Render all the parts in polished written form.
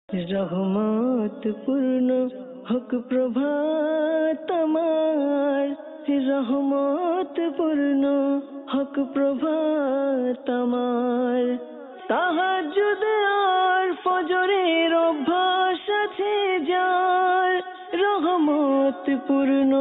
রহমত পূর্ণ হোক প্রভাত আমার, রহমত পূর্ণ হোক প্রভাত আমার। তাহাজ্জুদ আর ফজরের অভ্যাস আছে যার, রহমত পূর্ণ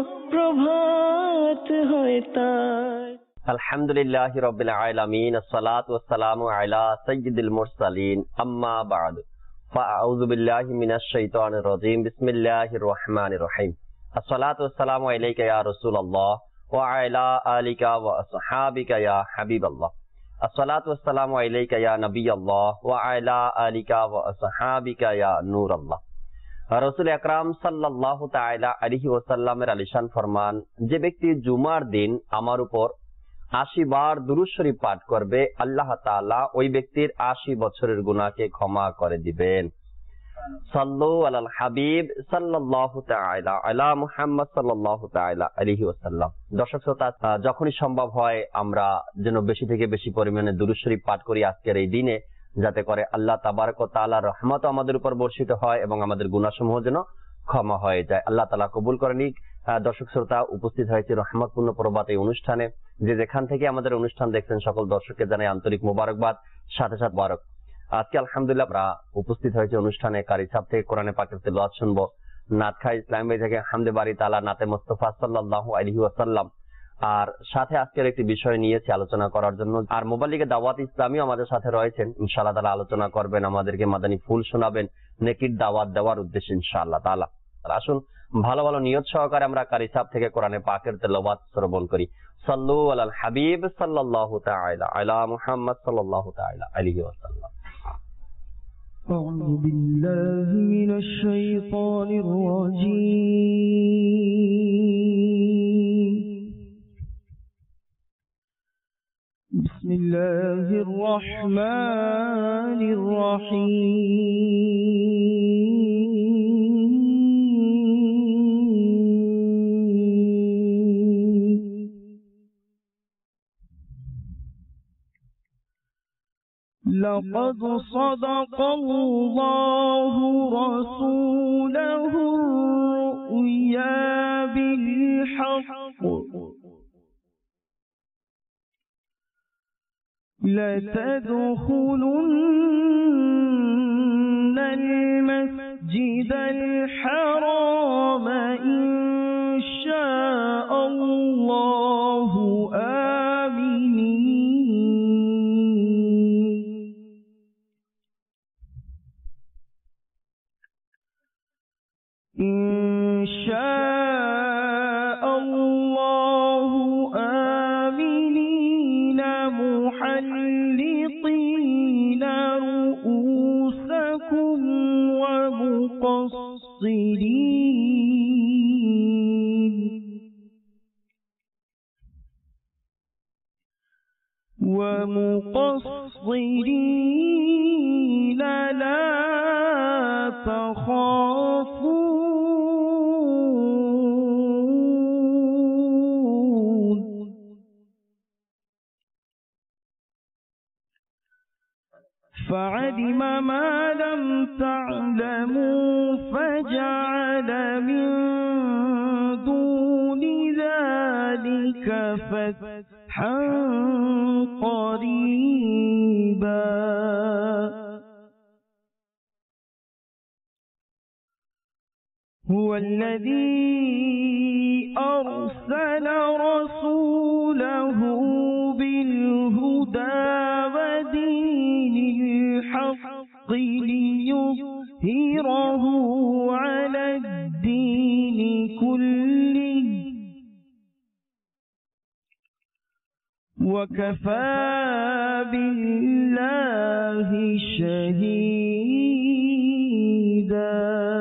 প্রভাত হয় তার। আলহামদুলিল্লাহি রাব্বিল আলামিন, আসসালাতু ওয়াসসালামু আলা সাইয়্যিদিল মুরসালিন, আম্মা বা'দ। ফাআউযু বিল্লাহি মিনাশ শাইতানির রাজীম। বিসমিল্লাহির রহমানির রহিম। আসসালাতু ওয়াসসালামু আলাইকা ইয়া রাসূলুল্লাহ ওয়া আলা আলিকা ওয়া আসহাবিকা ইয়া হাবিবাল্লাহ। আসসালাতু ওয়াসসালামু আলাইকা ইয়া নবিয়াল্লাহ ওয়া আলা আলিকা ওয়া আসহাবিকা ইয়া নূরাল্লাহ। রাসূল আকরাম সাল্লাল্লাহু তাআলা আলাইহি ওয়াসাল্লামের আলিশান ফরমান, যে ব্যক্তি জুমার দিন আমার উপর 80 বার দুরূদ শরীফ পাঠ করবে, আল্লাহ তাআলা ওই ব্যক্তির 80 বছরের গুনাহকে ক্ষমা করে দিবেন। সাল্লু আলাল হাবিব সাল্লাল্লাহু তাআলা আলা মুহাম্মদ সাল্লাল্লাহু তাআলা আলাইহি ওয়াসাল্লাম। দর্শক শ্রোতা, যখনই সম্ভব হয় আমরা যেন বেশি থেকে বেশি পরিমাণে দুরূদ শরীফ পাঠ করি আজকের এই দিনে, যাতে করে আল্লাহ তাবারক ওয়া তাআলার রহমত আমাদের উপর বর্ষিত হয় এবং আমাদের গুনাহসমূহ যেন ক্ষমা হয়ে যায়। আল্লাহ তাআলা কবুল করে নিক। দর্শক শ্রোতা, উপস্থিত হয়েছে রহমতপূর্ণ প্রভাত এই অনুষ্ঠানে। যে যেখান থেকে আমাদের অনুষ্ঠান দেখছেন সকল দর্শককে জানাই আন্তরিক মোবারকবাদ, সাথে সাথে মোবারক। আজকে আলহামদুলিল্লাহ আমরা উপস্থিত হয়েছে অনুষ্ঠানে কারি সাহেব থেকে কোরআনে পাকের তেলাওয়াত শুনবো। নাতখা ইসলাম ভাই থেকে হামদে বাড়ি তাআলা নাতে মুস্তাফা সাল্লাল্লাহু আলাইহি ওয়াসাল্লাম। আর সাথে আজকের একটি বিষয় নিয়েছি আলোচনা করার জন্য। আর মোবাইলিকে দাওয়াত ইসলামীও আমাদের সাথে রয়েছেন, ইনশাআল্লাহ তাআলা আলোচনা করবেন, আমাদেরকে মাদানী ফুল শোনাবেন নেকির দাওয়াত দেওয়ার উদ্দেশ্যে ইনশাআল্লাহ তাআলা। আসুন ভালো ভালো নিয়ত সহকারে আমরা কারি সাহেব থেকে কোরআনে পাকের তেলাওয়াত শ্রবণ করি। সাল্লু আলাল হাবিব সাল্লাল্লাহু তাআলা আলা মুহাম্মদ সাল্লাল্লাহু তাআলা আলাইহি ওয়াসাল্লাম। أعوذ بالله من الشيطان الرجيم. بسم الله الرحمن الرحيم. لقد صدق الله رسوله الرؤيا بالحق لتدخلن المسجد الحرام إن شاء الله آمنين إن شاء الله آمنين محلقين رؤوسكم ومقصرين لا تخافون فعلم ما لم تعلموا فجعل من دون ذلك فتحا قريبا هو الذي أرسل رسوله بالهدى ودين الحق ليظهره على الدين كله وكفى بالله شهيدا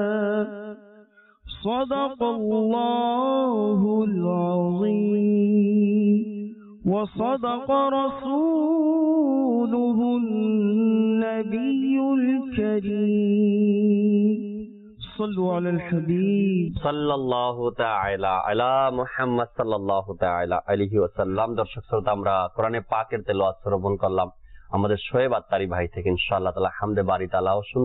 صدق الله العظيم وصدق رسوله النبي الكريم صلوا على الحبيب সাল্লাল্লাহু তাআলা আলা মুহাম্মদ সাল্লাল্লাহু তাআলা আলাইহি ওয়াসাল্লাম। দর্শক শ্রোতা, আমরা কোরআনে পাকের তেলাওয়াত শ্রবণ করলাম আমাদের শোয়েব আত্তারি ভাই থেকে। ইনশাআল্লাহ তাআলা হামদে বাড়ি তাআলাও শুনবো।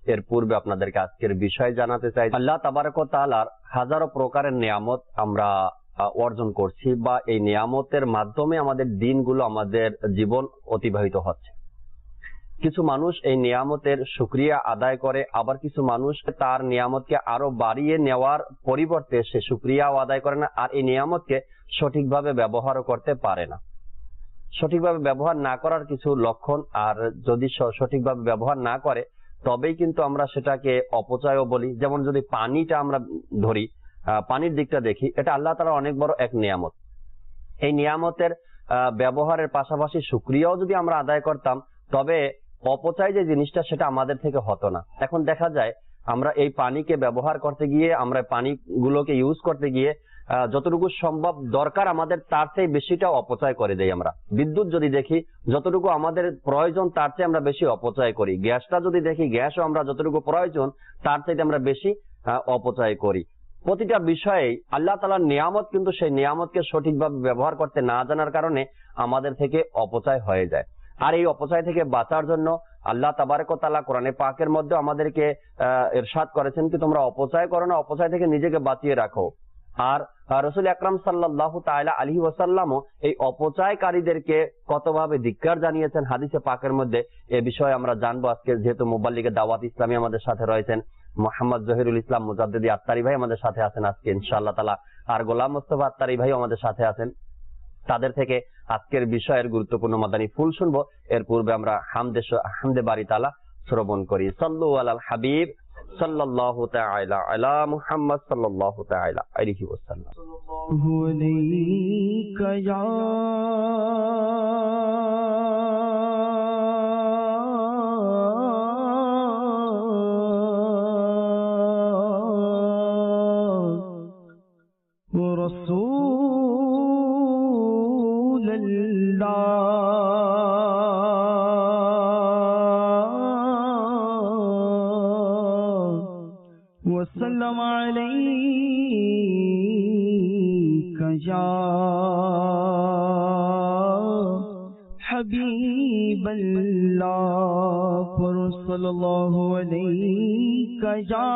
এর পূর্বে আপনাদেরকে আজকের বিষয় জানাতে চাই। আল্লাহ তাবারক ওয়া তাআলার হাজারো প্রকারের নিয়ামত আমরা অর্জন করছি, বা এই নিয়ামতের মাধ্যমে আমাদের দিনগুলো, আমাদের জীবন অতিবাহিত হচ্ছে। কিছু মানুষ এই নিয়ামতের শুকরিয়া আদায় করে, আবার কিছু মানুষ তার নিয়ামতকে আরো বাড়িয়ে নেওয়ার পরিবর্তে সে শুকরিয়াও আদায় করে না, আর এই নিয়ামতকে সঠিকভাবে ব্যবহারও করতে পারে না। সঠিকভাবে ব্যবহার না করার কিছু লক্ষণ, আর যদি সঠিকভাবে ব্যবহার না করে তবেই কিন্তু আমরা সেটাকে অপচয়ও বলি। যেমন যদি পানিটা আমরা ধরি, পানির দিকটা দেখি, এটা আল্লাহ তাআলার অনেক বড় এক নিয়ামত। এই নিয়ামতের ব্যবহারের পাশাপাশি শুকরিয়াও যদি আমরা আদায় করতাম, তবে অপচয় যে জিনিসটা সেটা আমাদের থেকে হতো না। এখন দেখা যায় আমরা এই পানিকে ব্যবহার করতে গিয়ে, আমরা পানিগুলোকে ইউজ করতে গিয়ে যতটুকু সম্ভব দরকার আমাদের তার চেয়ে বেশিটা অপচয় করে দেই আমরা। বিদ্যুৎ যদি দেখি, যতটুকু আমাদের প্রয়োজন তার চেয়ে আমরা বেশি অপচয় করি। গ্যাসটা যদি দেখি, গ্যাসও আমরা যতটুকু প্রয়োজন তার চেয়ে আমরা বেশি অপচয় করি। প্রতিটা বিষয়ে আল্লাহ তাআলার নিয়ামত, কিন্তু সেই নিয়ামতকে সঠিকভাবে ব্যবহার করতে না জানার কারণে আমাদের থেকে অপচয় হয়ে যায়। আর এই অপচয় থেকে বাঁচার জন্য আল্লাহ তাবারক ওয়া তাআলা কোরআনে পাকের মধ্যে আমাদেরকে ইরশাদ করেছেন কি তোমরা অপচয় করো না, অপচয় থেকে নিজেকে বাঁচিয়ে রাখো। আর রাসূল আকরাম সাল্লাল্লাহু তাআলা আলাইহি ওয়াসাল্লামও এই অপচয়কারীদেরকে কতভাবে ধিক্কার জানিয়েছেন হাদিসে পাকের মধ্যে। এ বিষয়ে আমরা জানবো আজকে, যেহেতু মুবাল্লিগে দাওয়াত ইসলামী আমাদের সাথে রয়েছেন মোহাম্মদ জহিরুল ইসলাম মুজাদ্দিদি আত্তারি ভাই আমাদের সাথে আছেন আজকে ইনশাআল্লাহ তাআলা, আর গোলাম মুস্তাফা আত্তারি ভাই আমাদের সাথে আছেন। তাদের থেকে আজকের বিষয়ের গুরুত্বপূর্ণ মাদানী ফুল শুনবো। এর পূর্বে আমরা হামদে বারি তাআলা শ্রবণ করি। সাল্লু আলাল হাবিব সাল্লাল্লাহু তাআলা আলা মুহাম্মদ সাল্লাল্লাহু তাআলা আলাইহি ওয়াসাল্লাম। হুনাইকা ইয়া وسلم عليك يا حبيب الله صلى الله عليك يا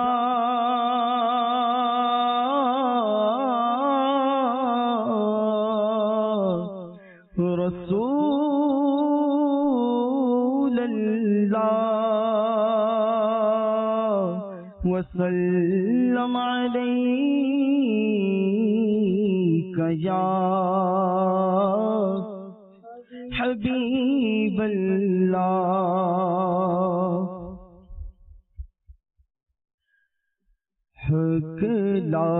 رسول الله وسلم عليك يا حبيب الله حق لا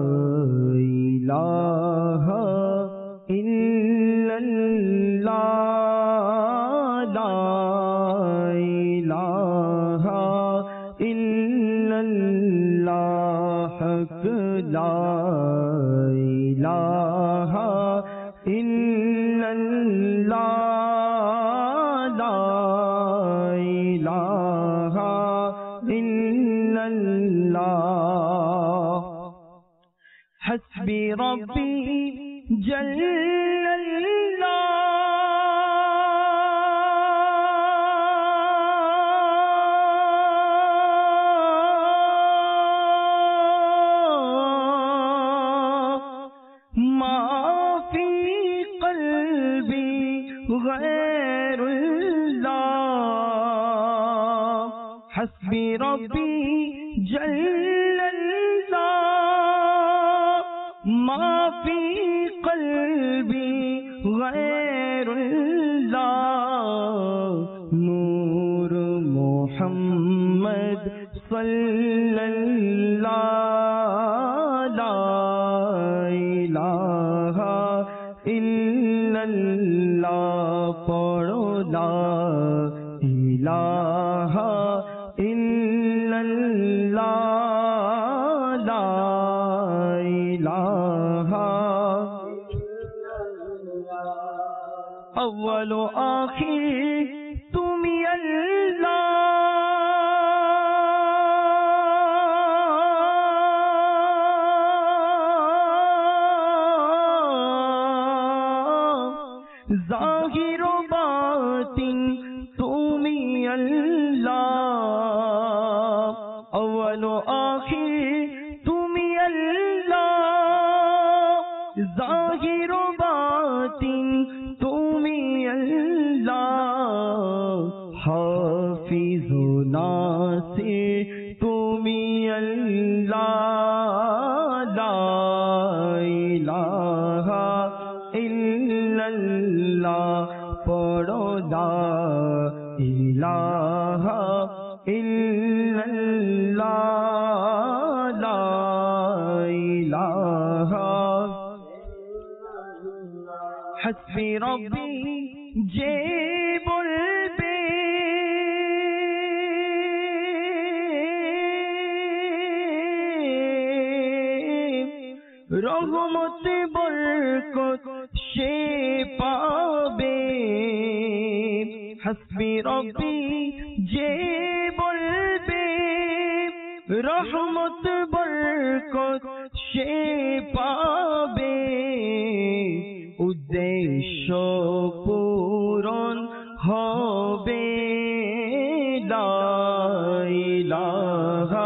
إله إلا الله لا إله إلا الله حق لا إله إلا الله لا إله إلا الله حسبي ربي جل غير الله حسبي ربي جل الله ما في قلبي غير الله نور محمد صلى الله لا إله إلا الله পড়ো লা ইলাহা ইল্লাল্লাহ লা ইলাহা আউয়াল ও আখির তুমি আল্লাহ জাহির ও বাতিন তুমি আল্লাহ ও আখির তুমি আল্লাহ, জাহির ও বাতিন তুমি আল্লাহ, হাফিজ ও নাসির তুমি আল্লাহ, লা ইলাহা ইল্লাল্লাহ পড়ো লা ইলাহা ইল্লাল্লাহ, লা ইলাহা হাসবি রব্বি যে বলবে, রহমত বরকত সে পাবে। হাসবি রব্বি যে বলবে, রহমত বরকত সে পাবে। উদ্দেশ্য পূরণ হবে, লা ইলাহা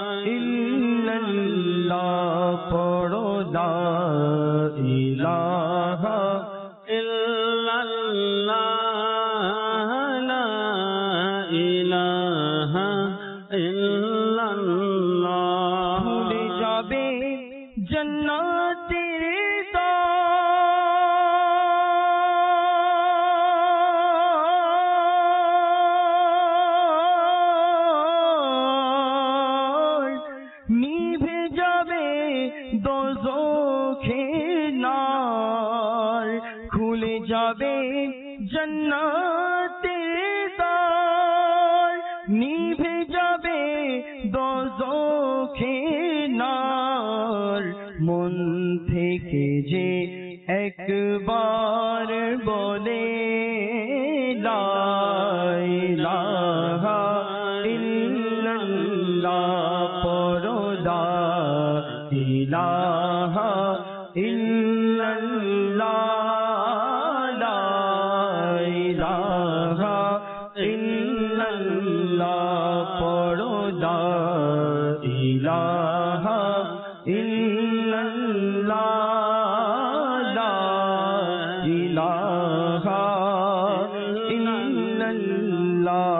ইল্লাল্লাহ পড়ো লা ইলাহা ইল্লাল্লাহ, লা ইলাহা ইল্লাল্লাহ। ভুলে যাবে জান্নাতের দ্বার, নিভে যাবে দোজখের নার। খুলে যাবে জান্নাতের দ্বার, নিভে যাবে দোজখের নার। মন থেকে যে একবার বলে লা ইলাহা ইল্লাল্লাহ পড়ো লা ইলাহা ইল্লাল্লাহ, লা ইলাহা ইল্লাল্লাহ পড়ো লা ইলাহা ইল্লাল্লাহ, লা ইলাহা ইল্লাল্লাহ।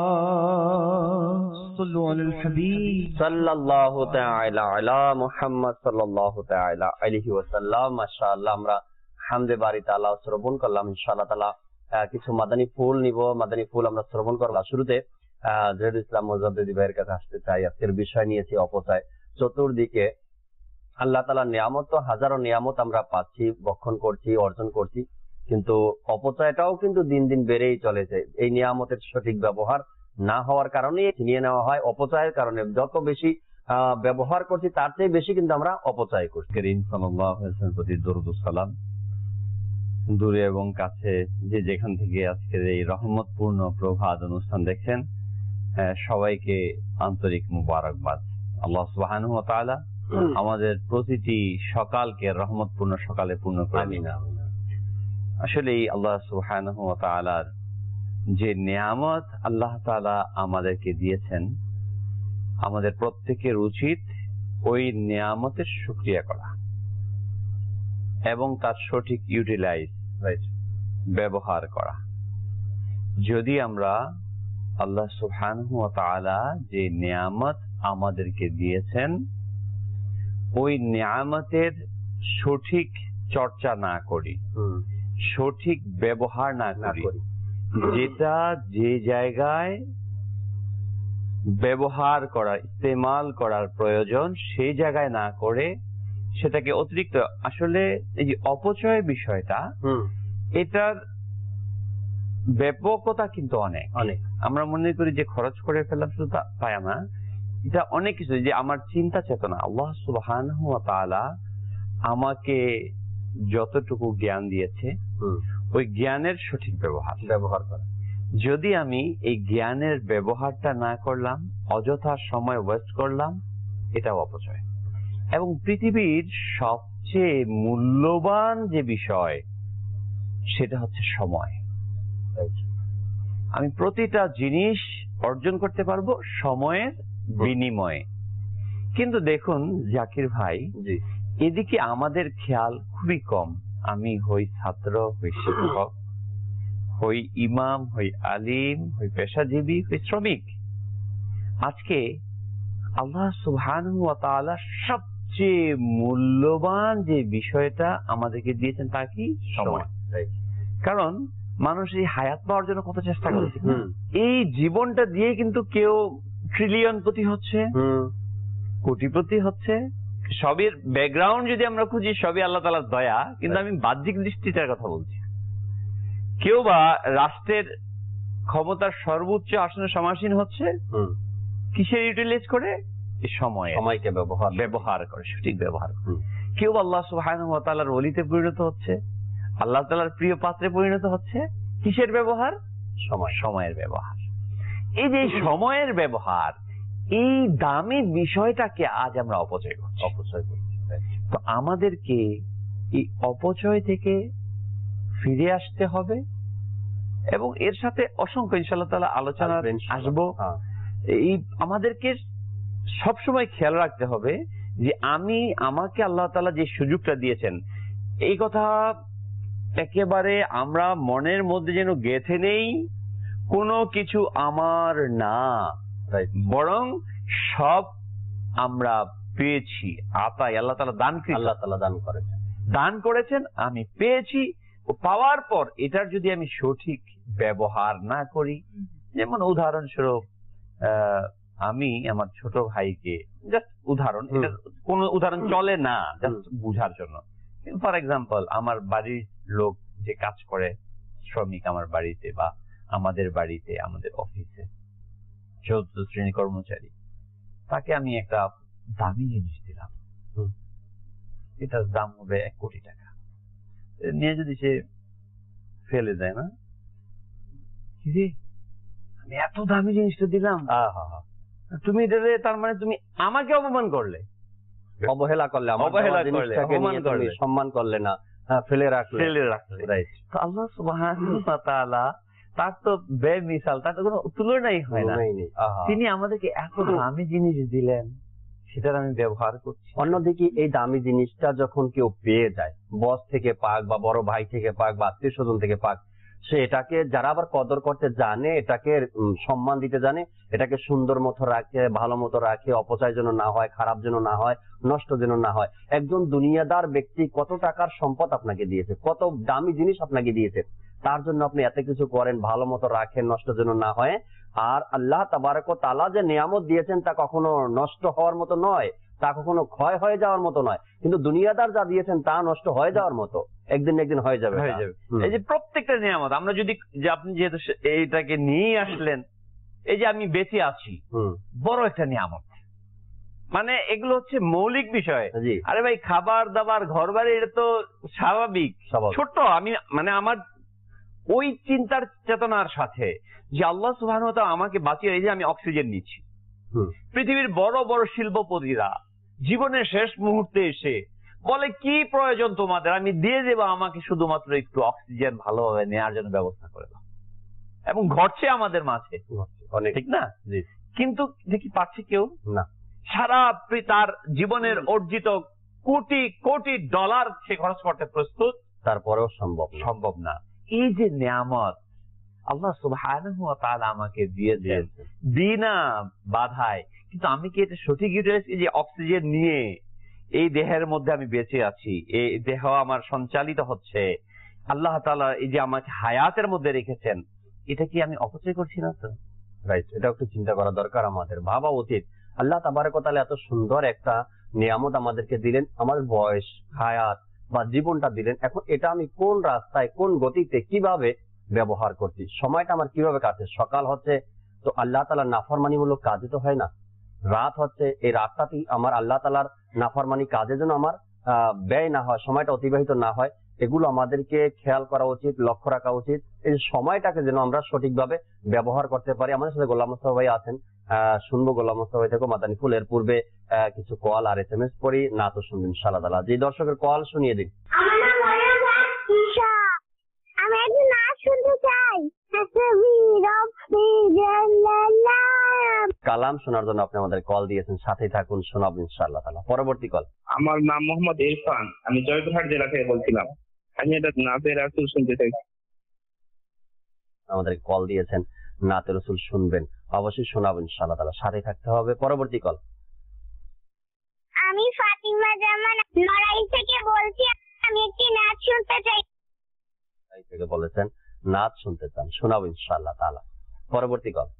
صلوا على الحبيب সাল্লাল্লাহু তাআলা আলা মুহাম্মদ সাল্লাল্লাহু তাআলা আলাইহি ওয়াসাল্লাম। মাশাআল্লাহ, আমরা হামদে বারি তাআলা শ্রবণ করলাম। ইনশাআল্লাহ তাআলা কিছু মাদানী ফুল নিব, মাদানী ফুল আমরা শ্রবণ করব। শুরুতে জহিরুল ইসলাম মুজাদ্দিদি ভাইয়ের কাছে আসতে চাই। আজকের বিষয় নিয়েছি অপচয়। চতুর্দিকে আল্লাহ তাআলার নিয়ামত, তো হাজারো নিয়ামত আমরা পাচ্ছি, বক্ষণ করছি, অর্জন করছি, কিন্তু অপচয়টাও কিন্তু দিন দিন বেড়েই চলেছে। এই নিয়ামতের সঠিক ব্যবহার না হওয়ার কারণে ছিনিয়ে নেওয়া হয়, অপচয়ের কারণে। যত বেশি ব্যবহার করছি তার চেয়ে বেশি কিন্তু আমরা অপচয় করছি। করিম সাল্লাল্লাহু আলাইহি ওয়াসাল্লামের প্রতি দরুদ ও সালাম। দূরে এবং কাছে যে যেখান থেকে আজকের এই রহমতপূর্ণ প্রভাত অনুষ্ঠান দেখছেন, সবাইকে আন্তরিক মুবারকবাদ। আল্লাহ সুবহানাহু ওয়া তাআলা আমাদের প্রতিটি সকালকে রহমতপূর্ণ সকালে পূর্ণ করে দিন। আসলে আল্লাহ সুবহানাহু ওয়া তাআলার যে নিয়ামত আল্লাহ তাআলা আমাদেরকে দিয়েছেন, আমাদের প্রত্যেকের উচিত ওই নিয়ামতের শুকরিয়া করা এবং তার সঠিক ইউটিলাইজ ব্যবহার করা। যদি আমরা আল্লাহ সুবহানাহু ওয়া তাআলা যে নিয়ামত আমাদেরকে দিয়েছেন ওই নিয়ামতের সঠিক চর্চা না করি, সঠিক ব্যবহার না করি, যেটা যে জায়গায় ব্যবহার করা, ইস্তেমাল করার প্রয়োজন সেই জায়গায় না করে সেটাকে অতিরিক্ত, আসলে এই যে অপচয় বিষয়টা, এটার ব্যাপকতা কিন্তু অনেক। আমরা মনে করি যে খরচ করে ফেলাম শুধু তাই না, এটা অনেক কিছু। যে আমার চিন্তা চেতনা, আল্লাহ সুবহানাহু ওয়া তাআলা আমাকে যতটুকু জ্ঞান দিয়েছে ওই জ্ঞানের সঠিক ব্যবহার করা। যদি আমি এই জ্ঞানের ব্যবহারটা না করলাম, অযথা সময় ওয়েস্ট করলাম, এটাও অপচয়। এবং পৃথিবীর সবচেয়ে মূল্যবান যে বিষয় সেটা হচ্ছে সময়। আমি প্রতিটা জিনিস অর্জন করতে পারবো সময়ের বিনিময়ে। কিন্তু দেখুন জাকির ভাই, জি, এদিকে আমাদের খেয়াল খুবই কম। আমি হই ছাত্র, হই শিক্ষক, হই ইমাম, হই আলিম, হই পেশাজীবী, হই শ্রমিক, আজকে আল্লাহ সুবহানাহু ওয়া তাআলা সবচেয়ে মূল্যবান যে বিষয়টা আমাদেরকে দিয়েছেন তা কি? সময়। কারণ মানুষ এই হায়াত পাওয়ার জন্য কত চেষ্টা করছে, এই জীবনটা দিয়ে কিন্তু কেউ ট্রিলিয়নপতি হচ্ছে, কোটিপতি হচ্ছে, সবের ব্যাকগ্রাউন্ড যদি আমরা খুঁজি সবই আল্লাহ তাআলার দয়া। কিন্তু আমি বাহ্যিক দৃষ্টিটার কথা বলছি। কেউ বা রাষ্ট্রের ক্ষমতার সর্বোচ্চ আসনে সমাসীন হচ্ছে কিসের ইউটিলাইজ করে? সময়কে ব্যবহার করে, সঠিক ব্যবহার করে। কেউ আল্লাহ সুবহানাহু ওয়া তাআলার ওলিতে পরিণত হচ্ছে, আল্লাহ তাআলার প্রিয় পাত্রে পরিণত হচ্ছে, কিসের ব্যবহার? সময়ের ব্যবহার। এই যে সময়ের ব্যবহার, এই দামি বিষয়টাকে আজ আমরা অপচয় করছি। তো আমাদেরকে এই অপচয় থেকে ফিরে আসতে হবে এবং এর সাথে অসংখ্য ইনশাআল্লাহ তাআলা আলোচনা আসবো। এই আমাদেরকে সবসময় খেয়াল রাখতে হবে যে আমাকে আল্লাহ তাআলা যে সুযোগটা দিয়েছেন, এই কথা একেবারে আমরা মনের মধ্যে যেন গেঁথে নেই কোনো কিছু আমার না, বরং সব আমরা পেয়েছি আতাই, আল্লাহ তাআলা দান করেছেন, আমি পেয়েছি। পাওয়ার পর এটার যদি আমি সঠিক ব্যবহার না করি, যেমন উদাহরণস্বরূপ আমি আমার ছোট ভাইকে, জাস্ট উদাহরণ, এটা কোন উদাহরণ চলে না, জাস্ট বুঝার জন্য। ফর এক্সাম্পল, আমার বাড়ির লোক যে কাজ করে, শ্রমিক আমার বাড়িতে বা আমাদের বাড়িতে, আমাদের অফিসে 14 শ্রেণী কর্মচারী, তাকে আমি একটা দামি জিনিস দিলাম, এটার দাম হবে 1 কোটি টাকা, নিয়ে যদি সে ফেলে দেয়, না কি আমি এত দামি জিনিসটা দিলাম, তুমি এটা তার মানে তুমি আমাকে অপমান করলে, অবহেলা করলে, সম্মান করলে না, ফেলে রাখলে। তো আল্লাহ সুবহানাহু ওয়া তাআলা তার তো বেমিসাল, তার তো কোনো তুলনাই হয় না। তিনি আমাদেরকে এত দামি জিনিস দিলেন, সেটার আমি ব্যবহার করছি। অন্যদিকে এই দামি জিনিসটা যখন কেউ পেয়ে যায়, বস থেকে পাক বা বড় ভাই থেকে পাক বা আত্মীয় স্বজন থেকে পাক, সে এটাকে যারা আবার কদর করতে জানে, এটাকে সম্মান দিতে জানে, এটাকে সুন্দর মতো রাখে, ভালো মতো রাখে, অপচয় যেন না হয়, খারাপ যেন না হয়, নষ্ট যেন না হয়। একজন দুনিয়াদার ব্যক্তি কত টাকার সম্পদ আপনাকে দিয়েছে, কত দামি জিনিস আপনাকে দিয়েছে, তার জন্য আপনি এত কিছু করেন, ভালো মতো রাখেন, নষ্ট যেন না হয়। আর আল্লাহ তাবারক ওয়া তাআলা যে নিয়ামত দিয়েছেন তা কখনো নষ্ট হওয়ার মতো নয়, তা কখনো ক্ষয় হয়ে যাওয়ার মতো নয়, কিন্তু দুনিয়াদার যা দিয়েছেন তা নষ্ট হয়ে যাওয়ার মতো, একদিন একদিন হয়ে যাবে। এই যে প্রত্যেকটা নিয়ামত আমরা যদি, যে আপনি যেহেতু এইটাকে নিয়ে আসলেন, এই যে আমি বেঁচে আছি, বড় একটা নিয়ামত, মানে এগুলো হচ্ছে মৌলিক বিষয়। আরে ভাই, খাবার দাবার, ঘর বাড়ি, এটা তো স্বাভাবিক, ছোট্ট। আমি মানে আমার ওই চিন্তার চেতনার সাথে যে আল্লাহ সুবহানাহু ওয়া তাআলা আমাকে বাঁচিয়ে, এই যে আমি অক্সিজেন নিচ্ছি, পৃথিবীর বড় বড় শিল্পপতিরা জীবনের শেষ মুহূর্তে এসে বলে, কি প্রয়োজন তোমাদের, আমি দিয়ে দেবো, আমাকে শুধুমাত্র একটু অক্সিজেন ভালোভাবে নেওয়ার জন্য ব্যবস্থা করে দাও। এবং ঘটছে আমাদের মাঝে, ঠিক না? কিন্তু দেখি পাচ্ছে কেউ না। সারা তার জীবনের অর্জিত কোটি কোটি ডলার সে খরচ করতে প্রস্তুত, তারপরেও সম্ভব না। এই যে নিয়ামত আল্লাহ সুবহানাহু ওয়া তাআলা আমাকে দিয়েছেন, বিনা বাধায়, কিন্তু আমি কি এটা সঠিক ইউটিলাইজ, যে অক্সিজেন নিয়ে এই দেহের মধ্যে আমি বেঁচে আছি, এই দেহ আমার সঞ্চালিত হচ্ছে, আল্লাহ তাআলা এই যে আমাকে হায়াতের মধ্যে রেখেছেন, এটা কি আমি অপচয় করছি না? তো রাইট, এটা একটু চিন্তা করা দরকার, আমাদের ভাবা উচিত। আল্লাহ তাবারক ওয়া তাআলা এত সুন্দর একটা নিয়ামত আমাদেরকে দিলেন, আমাদের বয়স, হায়াত বা জীবনটা দিলেন। এখন এটা আমি কোন রাস্তায়, কোন গতিতে, কিভাবে ব্যবহার করছি, সময়টা আমার কিভাবে কাটছে। সকাল হচ্ছে তো আল্লাহ তাআলার নাফরমানিমূলক কাজে তো হয় না, রাত হচ্ছে, এই রাতটাতেই আমার আল্লাহ তাআলার নাফরমানি কাজে যেন আমার ব্যয় না হয়, সময়টা অতিবাহিত না হয়, এগুলো আমাদেরকে খেয়াল করা উচিত, লক্ষ্য রাখা উচিত। এই সময়টাকে যেন আমরা সঠিকভাবে ব্যবহার করতে পারি। আমাদের সাথে গোলাম মোস্তফা ভাই আছেন, শুনবো গোলাম মোস্তফা ভাই থেকে মাদানী ফুল। এর পূর্বে কিছু কল আর SMS পড়ি, না তো শুনবেন ইনশাআল্লাহ তাআলা। যে দর্শকের কল শুনিয়ে দিন। আমার নাম মরিয়ম ঈশা, আমি একটু নাচ শুনতে চাই। হাসবি রব্বি জাল্লাল্লাহ কালাম শোনার জন্য আপনি আমাদের কল দিয়েছেন, সাথেই থাকুন, শোনাবো ইনশাআল্লাহ তাআলা। পরবর্তী কল। আমার নাম মোহাম্মদ ইরফান, আমি জয়পুরহাট জেলা থেকে বলছিলাম। আমি এটা নাতে রাসূল শুনতে চাই। আমাদের কল দিয়েছেন, নাতে রাসূল শুনবেন, অবশ্যই শোনাবো ইনশাআল্লাহ তাআলা, সাথেই থাকতে হবে। পরবর্তী কল। আমি ফাতিমা জামান লড়াই থেকে বলছি, আমি একটি নাচ শুনতে চাই। এই থেকে বলেছেন নাচ শুনতে চান, শোনাবো ইনশাআল্লাহ তাআলা। পরবর্তী কল।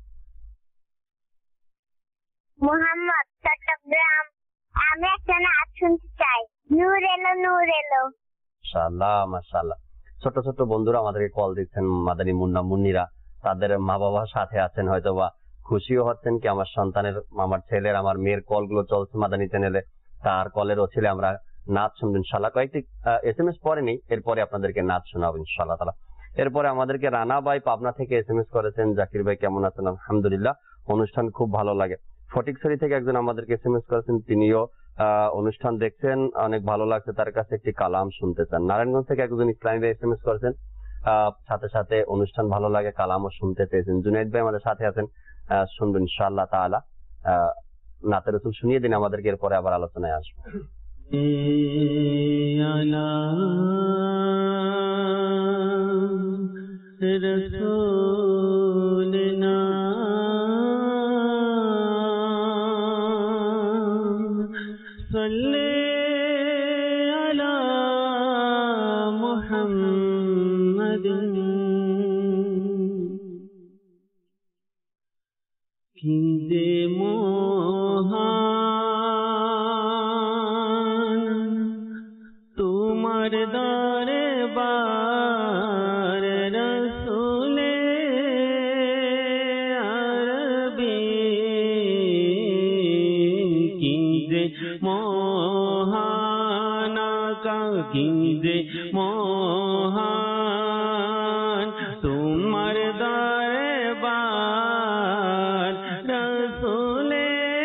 মোহাম্মদ চট্টগ্রাম, আমি একটা নাচ শুনতে চাই। নূর এলো নূর এলো। মাশাআল্লাহ মাশাআল্লাহ। ছোট ছোট বন্ধুরা আমাদেরকে কল দিচ্ছেন, মাদানী মুন্না মুন্নিরা, তাদের মা বাবার সাথে আছেন, হয়তো বা খুশিও হচ্ছেন কি আমার সন্তানের, আমার ছেলের, আমার মেয়ের কলগুলো চলছে মাদানী চ্যানেলে, তার কলের ওছিলে আমরা নাচ শুনবো ইনশাআল্লাহ। কয়েকটি SMS পরে নেই, এরপরে আপনাদেরকে নাচ শোনাবো ইনশাআল্লাহ তাআলা। এরপরে আমাদেরকে রানা ভাই পাবনা থেকে SMS করেছেন, জাকির ভাই কেমন আছেন? আলহামদুলিল্লাহ, অনুষ্ঠান খুব ভালো লাগে। ফটিকছড়ি থেকে একজন আমাদেরকে SMS করেছেন, তিনিও অনুষ্ঠান দেখছেন, অনেক ভালো লাগছে তার কাছে, একটি কালাম শুনতে চান। নারায়ণগঞ্জ থেকে একজন ইসলামী ভাই SMS করেছেন, সাথে সাথে অনুষ্ঠান ভালো লাগে, কালামও শুনতে চেয়েছেন। জুনাইদ ভাই আমাদের সাথে আছেন, শুনবেন ইনশাআল্লাহ তাআলা। নাতে রাসূল শুনিয়ে দিন আমাদেরকে, এরপরে আবার আলোচনায় আসবো। তোমার দরবার রসুলে আরবি, কি যে মহান আকা, কি যে মহান তোমার দরবার রসুলে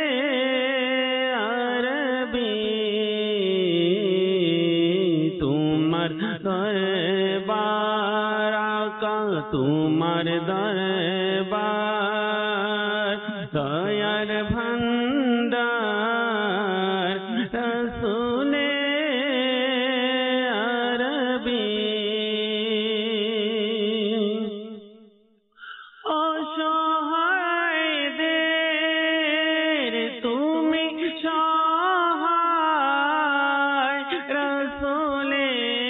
আরবি, তোমার দরবার আকা, তোমার দরবার দয়ার ভান্ডার রসুলে আরবি, অসহায়দের তুমি সহায় রসুলে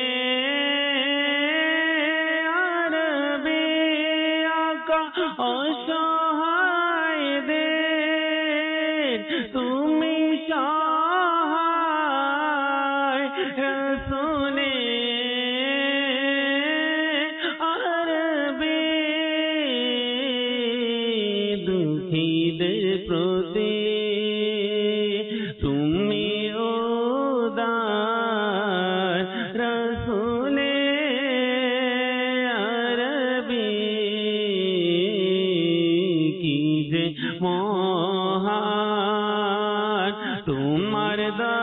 আরবি আকা, অসহায়দের তুমি সহায় রসুলে আরবি, দুঃখীদের প্রতি তুমি উদার রসুলে আরবি, কি যে মহান তোমার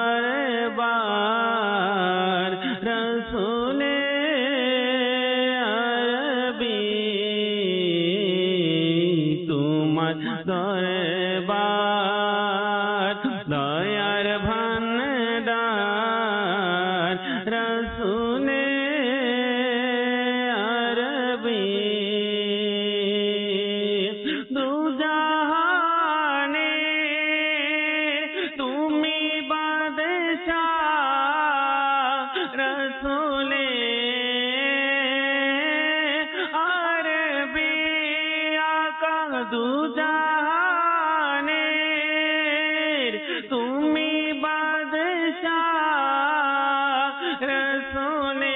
দরবার রসুলে আরবি, তোমার দরবার দয়ার ভান্ডার রসুলে আরবি, দুজাহানে তুমি বাদশাহ রসুলে আরবি আকা, দুজাহানে তুমি বাদশাহ রসুলে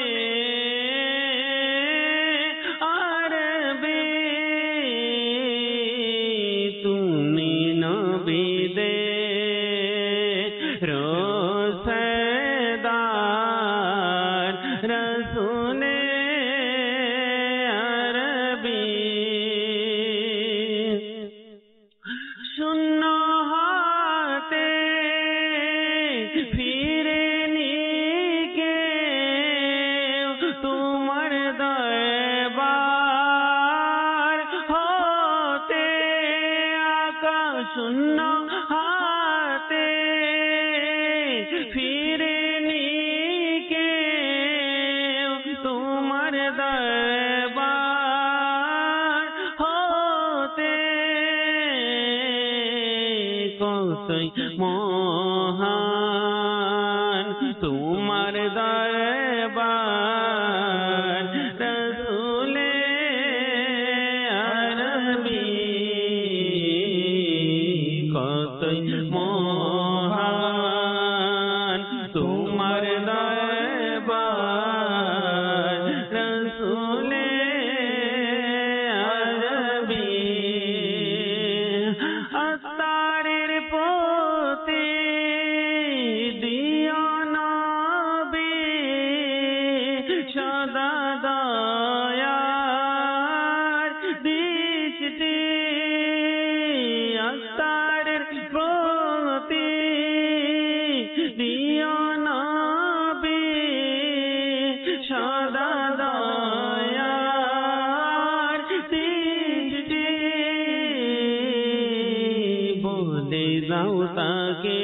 আরবি, তুমি নবীদের রোসেদার রসুলে আরবি, শূন্য হাতে ফিরে নিকে তোমার দরবার হতে আকা, কতই মহান তোমার দরবার রসুলে আরবি কতই মহান তোমার দরবার রসুলে আরবি আস্তারের পথে দিও নবী সদা দয়ার দৃষ্টি আস্তারের পথে দিও নবী সদা দয়ার দৃষ্টি বলে দাও তাকে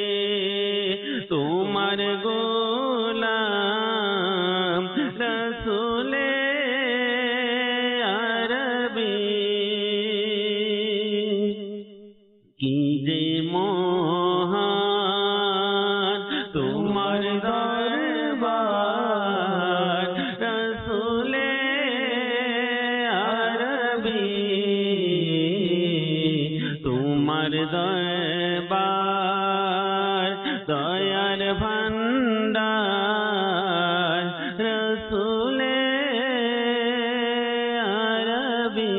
তোমার গোলাম রসুলে আরবি কি যে মহান তোমার দরবার রসুলে আরবি তোমার দরবার দয়ার ভান্ডার রসুলে আরবি।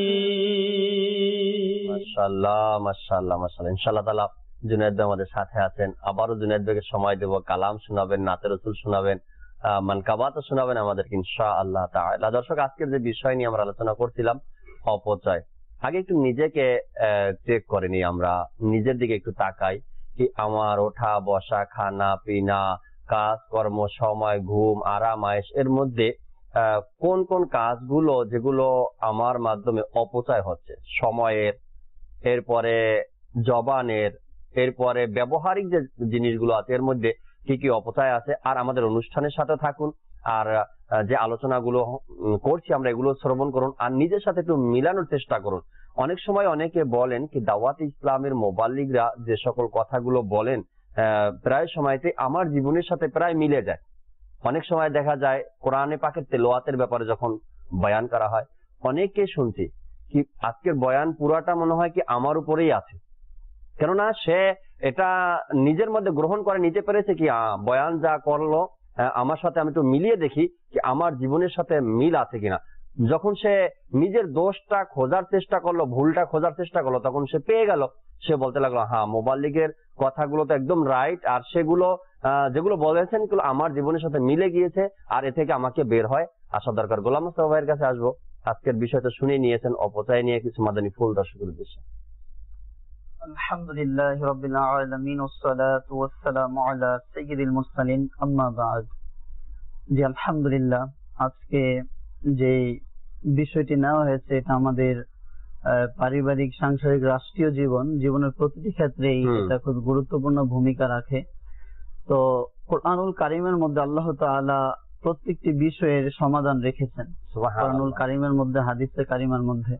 মাশাআল্লাহ মাশাআল্লাহ মাশাআল্লাহ। ইনশাআল্লাহ তাআলা জুনায়েদ ভাই আমাদের সাথে আছেন। আবারও জুনায়েদ ভাইকে সময় দেব, কালাম শোনাবেন, নাতে রসুল শোনাবেন, মানকাবাত শোনাবেন আমাদেরকে ইনশাআল্লাহ তাআলা। দর্শক, আজকের যে বিষয় নিয়ে আমরা আলোচনা করছিলাম অপচয়, আগে একটু নিজেকে চেক করে নিই, আমরা নিজের দিকে একটু তাকাই কি আমার ওঠা বসা খানা পিনা কাজ কর্ম সময় ঘুম আরাম আয়েশ এর মধ্যে কোন কোন কাজগুলো যেগুলো আমার মাধ্যমে অপচয় হচ্ছে, সময়ের, এরপরে জবানের, এরপরে ব্যবহারিক যে জিনিসগুলো আছে এর মধ্যে কি কি অপচয় আছে। আর আমাদের অনুষ্ঠানের সাথে থাকুন, আর যে আলোচনাগুলো করছি আমরা এগুলো শ্রবণ করুন, আর নিজের সাথে একটু মিলানোর চেষ্টা করুন। অনেক সময় অনেকে বলেন কি দাওয়াত ইসলামের মোবাল্লিগরা যে সকল কথাগুলো বলেন প্রায় সময়তে আমার জীবনের সাথে প্রায় মিলে যায়। অনেক সময় দেখা যায় কোরআনে পাকের তেলাওয়াতের ব্যাপারে যখন বয়ান করা হয়, অনেকে শুনছি কি আজকের বয়ান পুরাটা মনে হয় কি আমার উপরেই আছে, কেননা সে এটা নিজের মধ্যে গ্রহণ করে নিতে পেরেছে কি বয়ান যা করলো আমার সাথে আমি একটু মিলিয়ে দেখি কি আমার জীবনের সাথে মিল আছে কিনা। যখন সে নিজের দোষটা খোঁজার চেষ্টা করলো, ভুলটা খোঁজার চেষ্টা করলো, তখন সে পেয়ে গেল। সে বলতে লাগলো হ্যাঁ মোবাল্লিগের কথাগুলো তো একদম রাইট, আর সেগুলো যেগুলো বলেছেন সেগুলো আমার জীবনের সাথে মিলে গিয়েছে, আর এ থেকে আমাকে বের হয় আসা দরকার। গোলাম মোস্তফা ভাইয়ের কাছে আসবো, আজকের বিষয়টা শুনে নিয়েছেন অপচয় নিয়ে কিছু মাদানী ফুল দর্শকের উদ্দেশ্যে। আলহামদুলিল্লাহ রাব্বিল আলামিন ওয়াসসালাতু ওয়াসসালামু আলা সাইয়্যিদিল মুরসালিন আম্মা বা'দ। জি আলহামদুলিল্লাহ, আজকে যে বিষয়টি নেওয়া হয়েছে এটা আমাদের পারিবারিক সাংসারিক রাষ্ট্রীয় জীবনের প্রতিটি ক্ষেত্রেই এটা খুব গুরুত্বপূর্ণ ভূমিকা রাখে। তো কোরআনুল কারীমের মধ্যে আল্লাহ তাআলা প্রত্যেকটি বিষয়ের সমাধান রেখেছেন কোরআনুল কারীমের মধ্যে, হাদিসে কারিমার মধ্যে।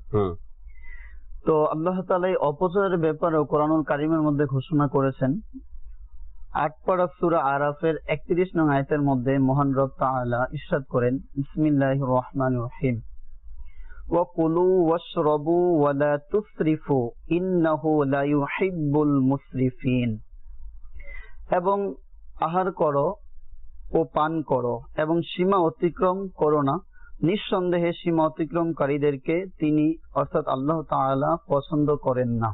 তো আল্লাহ তাআলা এই অপচয়ের ব্যাপারেও কোরআনুল কারীমের মধ্যে ঘোষণা করেছেন। ৮ পারা সূরা আরাফের ৩১ নং আয়াতের মধ্যে মহান রব তাআলা ইরশাদ করেন, বিসমিল্লাহির রহমানির রহিম, ওয়া কুলু ওয়াশরাবু ওয়া লা তুসরিফু ইন্নাহু লা ইউহিব্বুল মুসরিফিন। এবং আহার করো ও পান করো এবং সীমা অতিক্রম করো না, নিঃসন্দেহে সীমা অতিক্রমকারীদেরকে তিনি অর্থাৎ আল্লাহ তাআলা পছন্দ করেন না।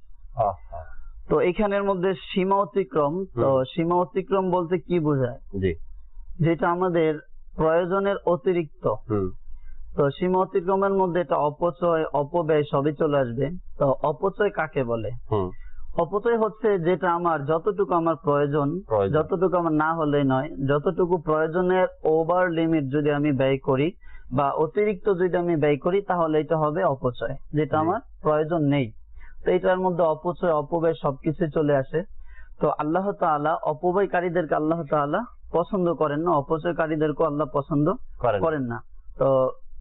তো এখানের মধ্যে সীমা অতিক্রম, তো সীমা অতিক্রম বলতে কি বোঝায়? যেটা আমাদের প্রয়োজনের অতিরিক্ত। তো সীমা অতিক্রমের মধ্যে এটা অপচয় অপব্যয় সবই চলে আসবে। তো অপচয় কাকে বলে? অপচয় হচ্ছে যেটা আমার যতটুকু আমার প্রয়োজন, যতটুকু আমার না হলে নয়, যতটুকু প্রয়োজনের ওভার লিমিট যদি আমি ব্যয় করি বা অতিরিক্ত যদি আমি ব্যয় করি তাহলে এটা হবে অপচয়, যেটা আমার প্রয়োজন নেই। তো এটার মধ্যে অপচয় অপব্যয় সবকিছু চলে আসে। তো আল্লাহ তাআলা অপব্যয়কারীদেরকে আল্লাহ তাআলা পছন্দ করেন না, অপচয়কারীদেরকে আল্লাহ পছন্দ করেন না। তো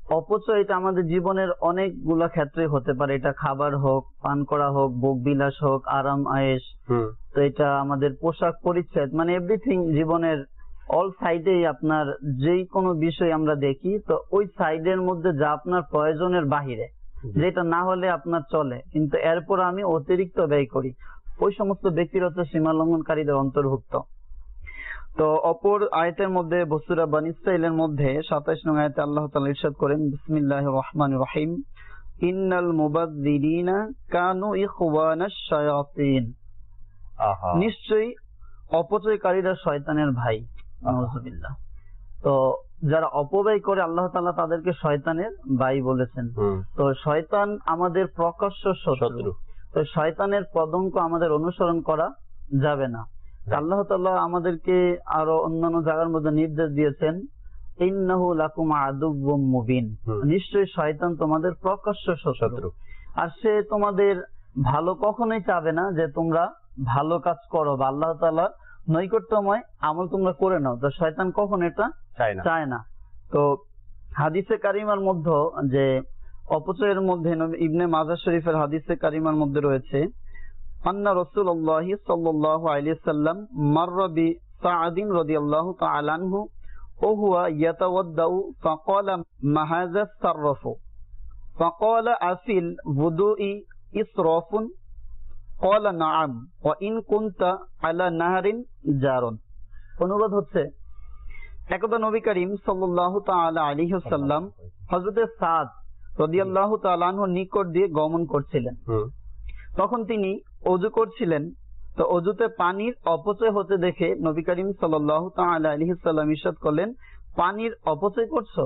অপচয় এটা আমাদের জীবনের অনেকগুলা ক্ষেত্রে হতে পারে। এটা খাবার হোক, পান করা হোক, ভোগ বিলাস হোক, আরাম আয়েশ, তো এটা আমাদের পোশাক পরিচ্ছদ, মানে এভরিথিং জীবনের অল সাইডেই আপনার যেই কোনো বিষয় আমরা দেখি, তো ওই সাইডের মধ্যে যা আপনার প্রয়োজনের বাহিরে, যেটা না হলে আপনার চলে কিন্তু এরপর আমি অতিরিক্ত ব্যয় করি, ওই সমস্ত ব্যক্তির হচ্ছে সীমা লঙ্ঘনকারীদের অন্তর্ভুক্ত। তো অপর আয়াতের মধ্যে সূরা বনী ইসরাঈলের মধ্যে 27 নং আয়াতে আল্লাহ তাআলা ইরশাদ করেন, বিসমিল্লাহির রহমানির রহিম, ইন্নাল মুবাযযিরিনা কানু ইখওয়ানাশ শায়াতিন, নিশ্চয়ই অপচয়কারীরা শয়তানের ভাই। নাউযুবিল্লাহ। তো যারা অপব্যয় করে আল্লাহ তাআলা তাদেরকে শয়তানের ভাই বলেছেন। তো শয়তান আমাদের প্রকাশ্য শত্রু, তো শয়তানের পদঙ্ক আমাদের অনুসরণ করা যাবে না। আল্লাহ তাআলা আমাদেরকে আরো অন্যান্য জায়গার মধ্যে নির্দেশ দিয়েছেন, ইন্নাহু লাকুম আদুউম মুবিন, নিশ্চয়ই শয়তান তোমাদের প্রকাশ্য শত্রু, আর সে তোমাদের ভালো কখনোই চাবে না যে তোমরা ভালো কাজ করো বা আল্লাহ তাআলার নৈকট্যময় আমল তোমরা করে নাও। তো শয়তান কখন এটা চায় না। তো হাদিসে কারিমার মধ্যে যে অপচয়ের মধ্যে ইবনে মাজাহ শরীফের হাদিসে কারিমার মধ্যে রয়েছে, আন্না রাসূলুল্লাহ সাল্লাল্লাহু আলাইহি ওয়াসাল্লাম মাররা বি সাআদিন রাদিয়াল্লাহু তাআলা আনহু ওয়া হুয়া ইয়াতাওয়াদ্দাউ ফাকালা মা হাযা সারফু ফাকালা আফিল wudu'i ইসরাফুন ক্বালা নাআম ওয়া ইন কুনতা আলা নাহরিন জারুন। অনুবাদ হচ্ছে, একদা নবী করিম সাল্লাল্লাহু তাআলা আলাইহি ওয়াসাল্লাম হযরত সাদ রাদিয়াল্লাহু তাআলা আনহুর নিকট দিয়ে গমন করছিলেন। তখন তিনি ওযু করছিলেন, তো ওযুতে পানির অপচয় হতে দেখে নবী করিম সাল্লাল্লাহু তাআলা আলাইহি ওয়াসাল্লাম ইরশাদ করলেন, পানির অপচয় করছো?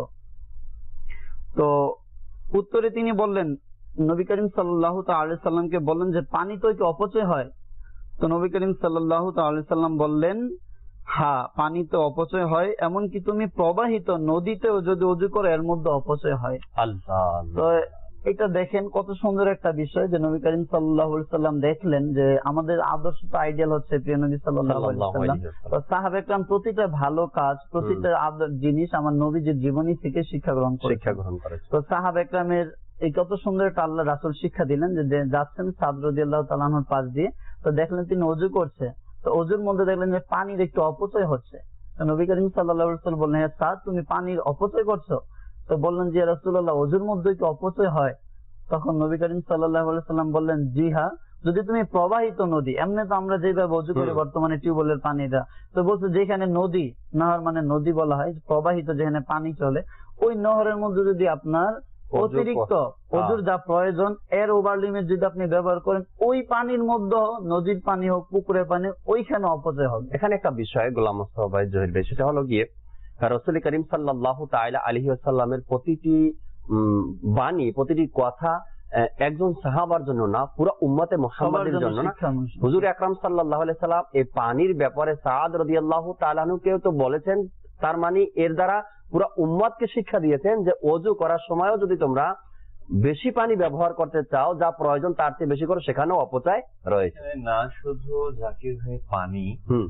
তো উত্তরে তিনি বললেন, নবী করিম সাল্লাল্লাহু তাআলা আলাইহি ওয়াসাল্লামকে বললেন যে পানি তো কি অপচয় হয়? তো নবী করিম সাল্লাল্লাহু তাআলা আলাইহি ওয়াসাল্লাম বললেন, হ্যাঁ পানি তো অপচয় হয়, এমনকি তুমি প্রবাহিত নদীতেও যদি ওযু করো এর মধ্যে অপচয় হয়। তো এটা দেখেন কত সুন্দর একটা বিষয় যে নবী করিম সাল্লাল্লাহু আলাইহি ওয়াসাল্লাম দেখলেন যে আমাদের আদর্শ তো আইডিয়াল হচ্ছে প্রিয় নবী সাল্লাল্লাহু আলাইহি ওয়াসাল্লাম। তো সাহাবায়ে কেরাম প্রতিটা ভালো কাজ, প্রতিটা জিনিস আমার নবীজির জীবনী থেকে শিক্ষা গ্রহণ করে। তো সাহাবায়ে কেরামের এই কত সুন্দর একটা আল্লাহ রাসূল শিক্ষা দিলেন যে যাচ্ছেন সাদ রাদিয়াল্লাহু তাআলা আনহুর পাশ দিয়ে, তো দেখলেন তিনি ওযু করছে, তো ওযুর মধ্যে দেখলেন যে পানির একটু অপচয় হচ্ছে। তো নবী করিম সাল্লাল্লাহু আলাইহি ওয়াসাল্লাম বললেন, হ্যাঁ সাদ তুমি পানির অপচয় করছো? তো বললেন যে রাসূলুল্লাহ ওযুর মধ্যে কি অপচয় হয়? তখন নবী করিম সাল্লাল্লাহু আলাইহি ওয়াসাল্লাম বললেন, জি হ্যাঁ, যদি তুমি প্রবাহিত নদী, এমনি তো আমরা যেভাবে ওযু করি বর্তমানে টিউবওয়েলের পানিটা, তো বলছে যেখানে নদী, নহর মানে নদী বলা হয়, প্রবাহিত যেখানে পানি চলে, ওই নহরের মধ্যে যদি আপনার অতিরিক্ত ওযুর যা প্রয়োজন এর ওভার লিমিট যদি আপনি ব্যবহার করেন, ওই পানির মধ্যে নদীর পানি হোক পুকুরের পানি, ওইখানে অপচয় হবে। এখানে একটা বিষয় গোলাম মোস্তফা ভাই, জহির ভাই, সেটা হলো গিয়ে রাসূল করিম সাল্লাল্লাহু তাআলা আলাইহি ওয়াসাল্লামের প্রতিটি বাণী, প্রতিটি কথা একজন সাহাবার জন্য না, পুরো উম্মতে মুহাম্মাদের জন্য না। হুজুর আকরাম সাল্লাল্লাহু আলাইহি সাল্লাম এই পানির ব্যাপারে সাদ রাদিয়াল্লাহু তাআলা আনহুকেও তো বলেছেন, তার মানে এর দ্বারা পুরো উম্মতকে শিক্ষা দিয়েছেন যে ওযু করার সময়ও যদি তোমরা বেশি পানি ব্যবহার করতে চাও, যা প্রয়োজন তার চেয়ে বেশি করে, সেখানেও অপচয় রয়েছে। না শুধু জাকির ভাই পানি,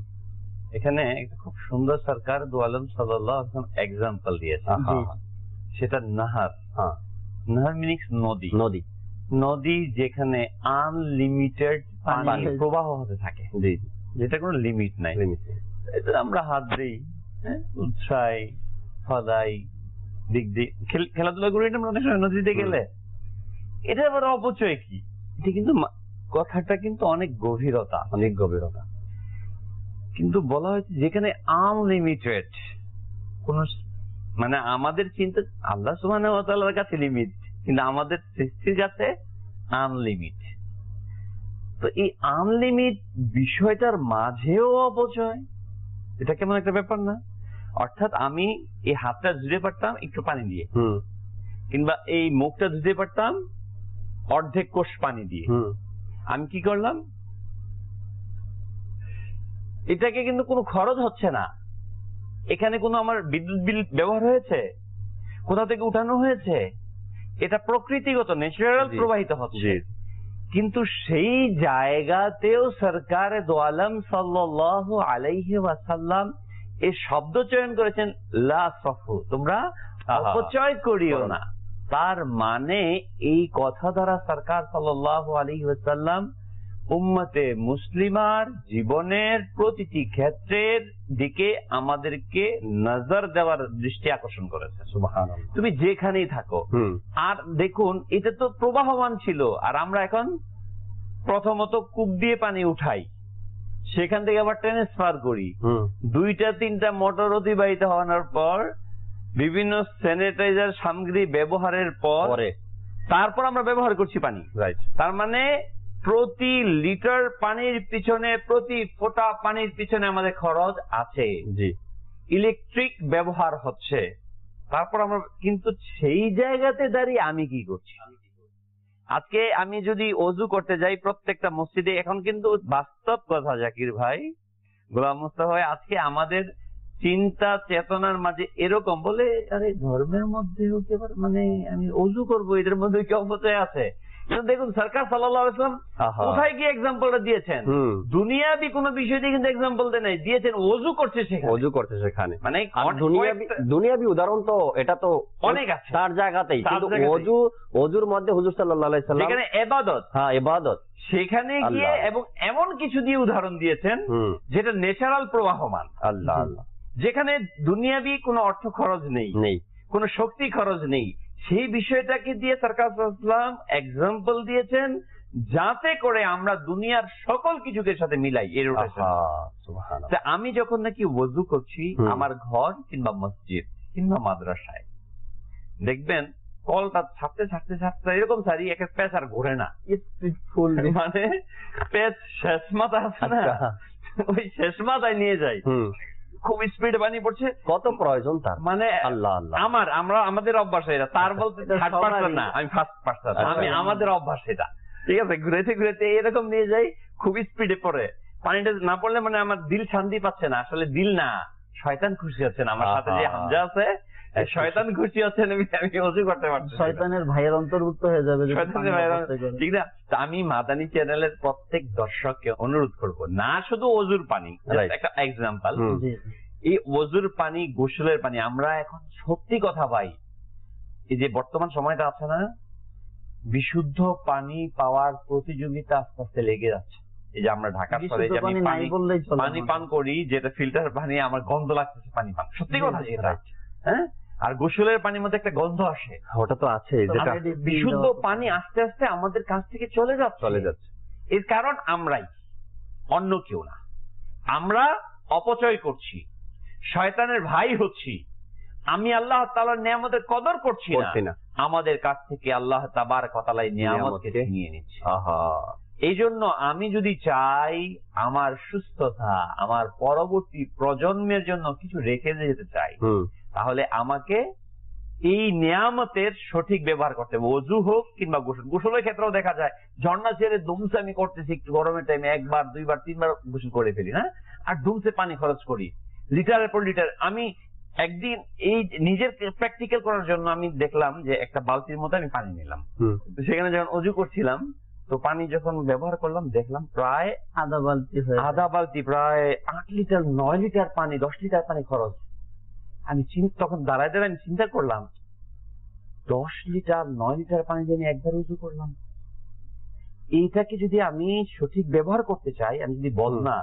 এখানে একটা খুব সুন্দর সরকার দু আলম সাল্লাল্লাহু আলাইহি ওয়াসাল্লাম এক্সাম্পল দিয়েছে, সেটা নাহার। নাহার মিনিংস নদী। নদী নদী যেখানে আনলিমিটেড পানি প্রবাহ হতে থাকে, যেটা কোনো লিমিট নাই। এটা আমরা হাত দিই, উৎসাই ফদাই দিক দিয়ে খেলাধুলা করি, এটা আমরা অনেক সময় নদীতে গেলে, এটা আবার অপচয় কি? এটা কিন্তু কথাটা কিন্তু অনেক গভীরতা, অনেক গভীরতা। কিন্তু বলা হয়েছে যেখানে আনলিমিটেড কোন, মানে আমাদের চিন্তা আল্লাহ সুবহানাহু ওয়া তাআলার কাছে লিমিট, কিন্তু আমাদের সৃষ্টির কাছে আনলিমিট। তো এই আনলিমিট বিষয়টার মাঝেও অপচয়, এটা কেমন একটা ব্যাপার না? অর্থাৎ আমি এই হাতটা ধুতে পারতাম একটু পানি দিয়ে, কিংবা এই মুখটা ধুতে পারতাম অর্ধেক কোষ পানি দিয়ে, আমি কি করলাম? এটাকে কিন্তু কোনো খরচ হচ্ছে না, এখানে কোনো আমার বিদ্যুৎ বিল ব্যবহার হয়েছে, কোথা থেকে উঠানো হয়েছে, এটা প্রকৃতিগত ন্যাচারাল প্রবাহিত হচ্ছে। কিন্তু সেই জায়গাতেও সরকার দো আলম সাল্লাল্লাহু আলাইহি ওয়াসাল্লাম এই শব্দ চয়ন করেছেন, লা সফু, তোমরা অপচয় করিও না। তার মানে এই কথা দ্বারা সরকার সাল্লাল্লাহু আলাইহি ওয়াসাল্লাম উম্মতে মুসলিমার জীবনের প্রতিটি ক্ষেত্রের দিকে আমাদেরকে নজর দেওয়ার দৃষ্টি আকর্ষণ করেছে। সুবহানাল্লাহ। তুমি যেখানেই থাকো। আর দেখুন এটা তো প্রবাহমান ছিল, আর আমরা এখন প্রথমত কূপ দিয়ে পানি উঠাই, সেখান থেকে আবার ট্রান্সফার করি, 2-3টা মোটর অতিবাহিত হওয়ার পর বিভিন্ন স্যানিটাইজার সামগ্রী ব্যবহারের পর তারপর আমরা ব্যবহার করছি পানি। তার মানে প্রতি লিটার পানির পিছনে, প্রতি ফোঁটা পানির পিছনে আমাদের খরচ আছে। জি, ইলেকট্রিক ব্যবহার হচ্ছে। তারপর আমরা কিন্তু সেই জায়গাতে দাঁড়িয়ে আমি কি করছি? আজকে আমি যদি অজু করতে যাই প্রত্যেকটা মসজিদে, এখন কিন্তু বাস্তব কথা জাকির ভাই, গোলাম মুস্তাফা ভাই, আজকে আমাদের চিন্তা চেতনার মাঝে এরকম বলে, আরে ধর্মের মধ্যেও কি মানে আমি অজু করবো, এদের মধ্যে কি অপচয় আছে? কিন্তু দেখুন সরকার সাল্লাল্লাহু আলাইহি ওয়াসাল্লাম কোথায় গিয়ে এক্সাম্পলটা দিয়েছেন? দুনিয়াবি কোন বিষয় দিয়ে কিন্তু এক্সাম্পল দেন নাই, দিয়েছেন অজু করছে সেখানে। অজু করছে সেখানে, মানে দুনিয়াবি উদাহরণ তো এটা তো অনেক আছে তার জায়গাতেই, কিন্তু অজুর মধ্যে হুজুর সাল্লাল্লাহু আলাইহি সাল্লাম যেখানে ইবাদত, হ্যাঁ ইবাদত, সেখানে গিয়ে এবং এমন কিছু দিয়ে উদাহরণ দিয়েছেন যেটা ন্যাচারাল প্রবাহমান। আল্লাহ আল্লাহ, যেখানে দুনিয়াবি কোনো অর্থ খরচ নেই, কোনো শক্তি খরচ নেই, সেই বিষয়টাকে দিয়ে সরকার সাল্লাল্লাহু এক্সাম্পল দিয়েছেন যাতে করে আমরা দুনিয়ার সকল কিছুকে সাথে মিলাই। এর আমি যখন নাকি ওযু করছি আমার ঘর কিংবা মসজিদ কিংবা মাদ্রাসায়, দেখবেন কলটা ছাড়তে ছাড়তে ছাড়তে এরকম সারি এক এক প্যাচ আর ঘুরে না, ফুল মানে প্যাচ শেষ মাথা আছে না, ওই শেষ মাথায় নিয়ে যায়, খুব স্পিডে পানি পড়ছে। কত প্রয়োজন তার, মানে আল্লাহ আল্লাহ। আমাদের অভ্যাস এটা, তার বলতে থার্ড পারসন না, আমি ফার্স্ট পারসন, আমাদের অভ্যাস এটা, ঠিক আছে? ঘুরেতে ঘুরেতে এরকম নিয়ে যাই, খুব স্পিডে পড়ে, পানিটা না পড়লে মানে আমার দিল শান্তি পাচ্ছে না, আসলে দিল না, শয়তান খুশি হচ্ছে না, আমার সাথে যে হামজা আছে শয়তান খুশি হচ্ছে না, আমি অজু করতে পারছি, শয়তানের ভাইয়ের অন্তর্ভুক্ত হয়ে যাবে, ঠিক না? আমি মাদানী চ্যানেলের প্রত্যেক দর্শককে অনুরোধ করব, না শুধু অজুর পানি, একটা এক্সাম্পল, এই অজুর পানি, গোসলের পানি, আমরা এখন সত্যি কথা ভাই, এই যে বর্তমান সময়টা আছে না, বিশুদ্ধ পানি পাওয়ার প্রতিযোগিতা আস্তে আস্তে লেগে যাচ্ছে। এই যে আমরা ঢাকার শহরে যে পানি পান করি, যেটা ফিল্টার পানি, আমার গন্ধ লাগতেছে পানি পান, সত্যি কথা যেটা, হ্যাঁ? আর গোসলের পানির মধ্যে একটা গন্ধ আসে, ওটা তো আছে। বিশুদ্ধ পানি আস্তে আস্তে আমাদের কাছ থেকে চলে যাচ্ছে। এর কারণ আমরাই, অন্য কেউ না। আমরা অপচয় করছি, শয়তানের ভাই হচ্ছি, আমি আল্লাহ তাআলার নিয়ামতের কদর করছি না, আমাদের কাছ থেকে আল্লাহ তাবারক ওয়া তাআলা নিয়ামতকে নিয়ে নিচ্ছে। এই জন্য আমি যদি চাই আমার সুস্থতা, আমার পরবর্তী প্রজন্মের জন্য কিছু রেখে যেতে চাই, তাহলে আমাকে এই নিয়ামতের সঠিক ব্যবহার করতে হবে। অজু হোক কিংবা গোসল, গোসলের ক্ষেত্রেও দেখা যায় ঝর্ণা ছেড়ে দুমসে আমি করতেছি, একটু গরমের টাইমে 1 বার 2 বার 3 বার গোসল করে ফেলি, না, আর দুমসে পানি খরচ করি লিটারের পর লিটার। আমি একদিন এই নিজের প্র্যাকটিক্যাল করার জন্য আমি দেখলাম যে একটা বালতির মধ্যে আমি পানি নিলাম, সেখানে যখন অজু করছিলাম তো পানি যখন ব্যবহার করলাম দেখলাম প্রায় আধা বালতি প্রায় 8 লিটার 9 লিটার পানি, 10 লিটার পানি খরচ। আমি তখন দাঁড়ায় দাঁড়ায় আমি চিন্তা করলাম, 10 লিটার 9 লিটার পানি দিয়ে আমি একবার উজু করলাম, এইটাকে যদি আমি সঠিক ব্যবহার করতে চাই, আমি যদি বদনা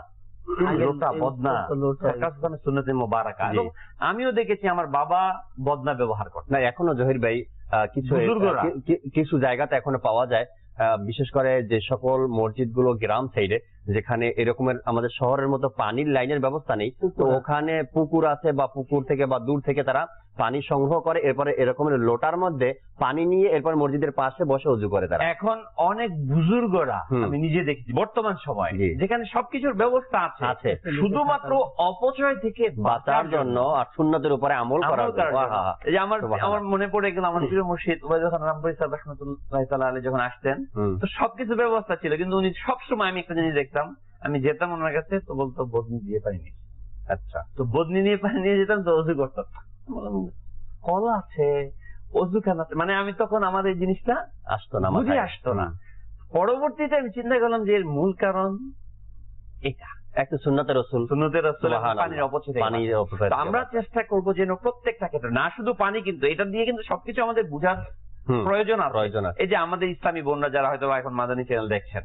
আমিও দেখেছি আমার বাবা বদনা ব্যবহার করে না, এখনো জহির ভাই কিছু জায়গাতে এখনো পাওয়া যায়, বিশেষ করে যে সকল মসজিদ গুলো গ্রাম সাইডে, যেখানে এরকমের আমাদের শহরের মতো পানির লাইনের ব্যবস্থা নেই, তো ওখানে পুকুর আছে বা পুকুর থেকে বা দূর থেকে তারা পানি সংগ্রহ করে, এরপরে এরকমের লোটার মধ্যে পানি নিয়ে এরপর মসজিদের পাশে বসে উজু করে তারা। এখন অনেক বুজুর্গরা আমি নিজে দেখেছি বর্তমান সময়, যেখানে সবকিছুর ব্যবস্থা আছে, শুধুমাত্র অপচয় থেকে বাঁচার জন্য আর সুন্নতের উপরে আমল করার জন্য। এই যে আমার মনে পড়ে গেল, আমার প্রিয় মুর্শিদ যখন রামপুরি সাহেব রাহমাতুল্লাহি তাআলা আলাইহি যখন আসতেন, তো সবকিছু ব্যবস্থা ছিল, কিন্তু উনি সবসময়, আমি একটা জিনিস দেখতাম, আমি যেতাম ওনার কাছে তো বলতো বদনি দিয়ে পানি নিয়ে। আচ্ছা, তো বদনি নিয়ে পানি নিয়ে যেতাম, তো অজু করতাম, কল আছে অজু কেন আছে, মানে আমি তখন আমার এই জিনিসটা আসতো না। পরবর্তীতে আমি চিন্তা করলাম যে এর মূল কারণ এটা, একটা সুন্নতে রাসূল, সুন্নতে রাসূল, সুবহানাল্লাহ। পানির অপচয় থেকে পানির অপচয় তো থেকে আমরা চেষ্টা করবো যেন প্রত্যেকটা ক্ষেত্রে, না শুধু পানি, কিন্তু এটা দিয়ে কিন্তু সবকিছু আমাদের বোঝার হুম, প্রয়োজন আছে। প্রয়োজন আছে। এই যে আমাদের ইসলামী বোনরা যারা হয়তো এখন মাদানী চ্যানেল দেখছেন,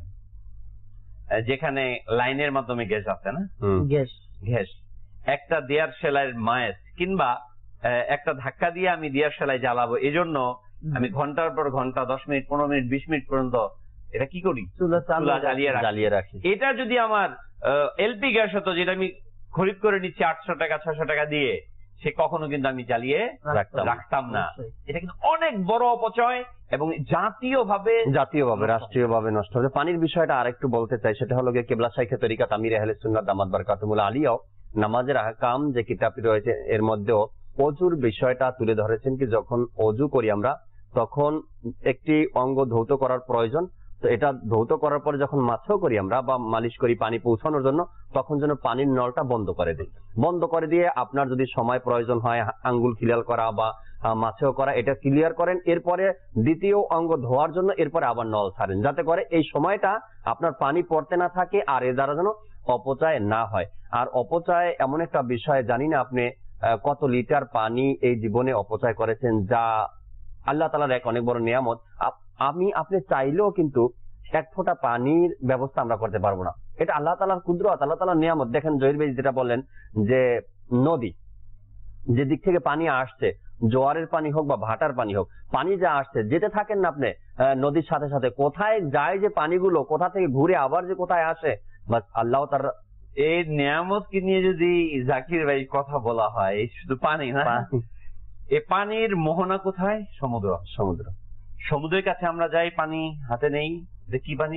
যেখানে লাইনের মাধ্যমে গ্যাস আছে না, হুম, গ্যাস, একটা দেয়ার সেলাইয়ের মায়ের কিংবা একটা ধাক্কা দিয়ে আমি দেয়ার সেলাই জ্বালাবো, এজন্য আমি ঘন্টার পর ঘন্টা 10 মিনিট 15 মিনিট 20 মিনিট পর্যন্ত এটা কি করি, চুলা জ্বালিয়ে রাখি। জ্বালিয়ে রাখি। এটা যদি আমার এলপি গ্যাস হতো, যেটা আমি খরিদ করে নিচ্ছি 800 টাকা 600 টাকা দিয়ে, সে কখনো কিন্তু আমি জ্বালিয়ে রাখতাম না। এটা কিন্তু অনেক বড় অপচয় এবং জাতীয়ভাবে রাষ্ট্রীয়ভাবে নষ্ট হবে। পানির বিষয়টা আরেকটু বলতে চাই, সেটা হলো গিয়ে কিবলা শাইখে তরিকাত আমির আহলে সুন্নাত দামাত বারাকাতুহুল আলিয়া নামাজের আহকাম যে কিতাবটি রয়েছে এর মধ্যেও অজুর বিষয়টা তুলে ধরেছেন কি যখন অজু করি আমরা তখন একটি অঙ্গ ধৌত করার প্রয়োজন। তো এটা ধৌত করার পরে যখন মাছেও করি আমরা বা মালিশ করি পানি পৌঁছানোর জন্য, তখন যেন পানির নলটা বন্ধ করে দিই। বন্ধ করে দিয়ে আপনার যদি সময় প্রয়োজন হয় আঙ্গুল ক্লিয়ার করা বা মাছেও করা, এটা ক্লিয়ার করেন। এরপরে দ্বিতীয় অঙ্গ ধোয়ার জন্য এরপরে আবার নল ছাড়েন, যাতে করে এই সময়টা আপনার পানি পড়তে না থাকে আর এর দ্বারা যেন অপচয় না হয়। আর অপচয় এমন একটা বিষয়, জানি না আপনি কত লিটার পানি এই জীবনে অপচয় করেছেন, যা আল্লাহ তাআলার এক অনেক বড় নিয়ামত। আপনি চাইলেও কিন্তু এক ফোঁটা পানির ব্যবস্থা আমরা করতে পারবো না। এটা আল্লাহ তাআলার কুদরত, আল্লাহ তাআলার নিয়ামত। দেখেন জহির ভাই যেটা বললেন যে নদী যে দিক থেকে পানি আসছে, জোয়ারের পানি হোক বা ভাটার পানি হোক, পানি যা আসছে, যেতে থাকেন না আপনি নদীর সাথে সাথে, কোথায় যায় যে পানিগুলো, কোথা থেকে ঘুরে আবার যে কোথায় আসে, বাস আল্লাহ তার এই নিয়ামতকে নিয়ে যদি জাকির ভাই কথা বলা হয়, এই শুধু পানি না, এই পানির মোহনা কোথায়? সমুদ্র। সমুদ্রের কাছে আমরা যাই, পানি হাতে নেই, যে কি পানি?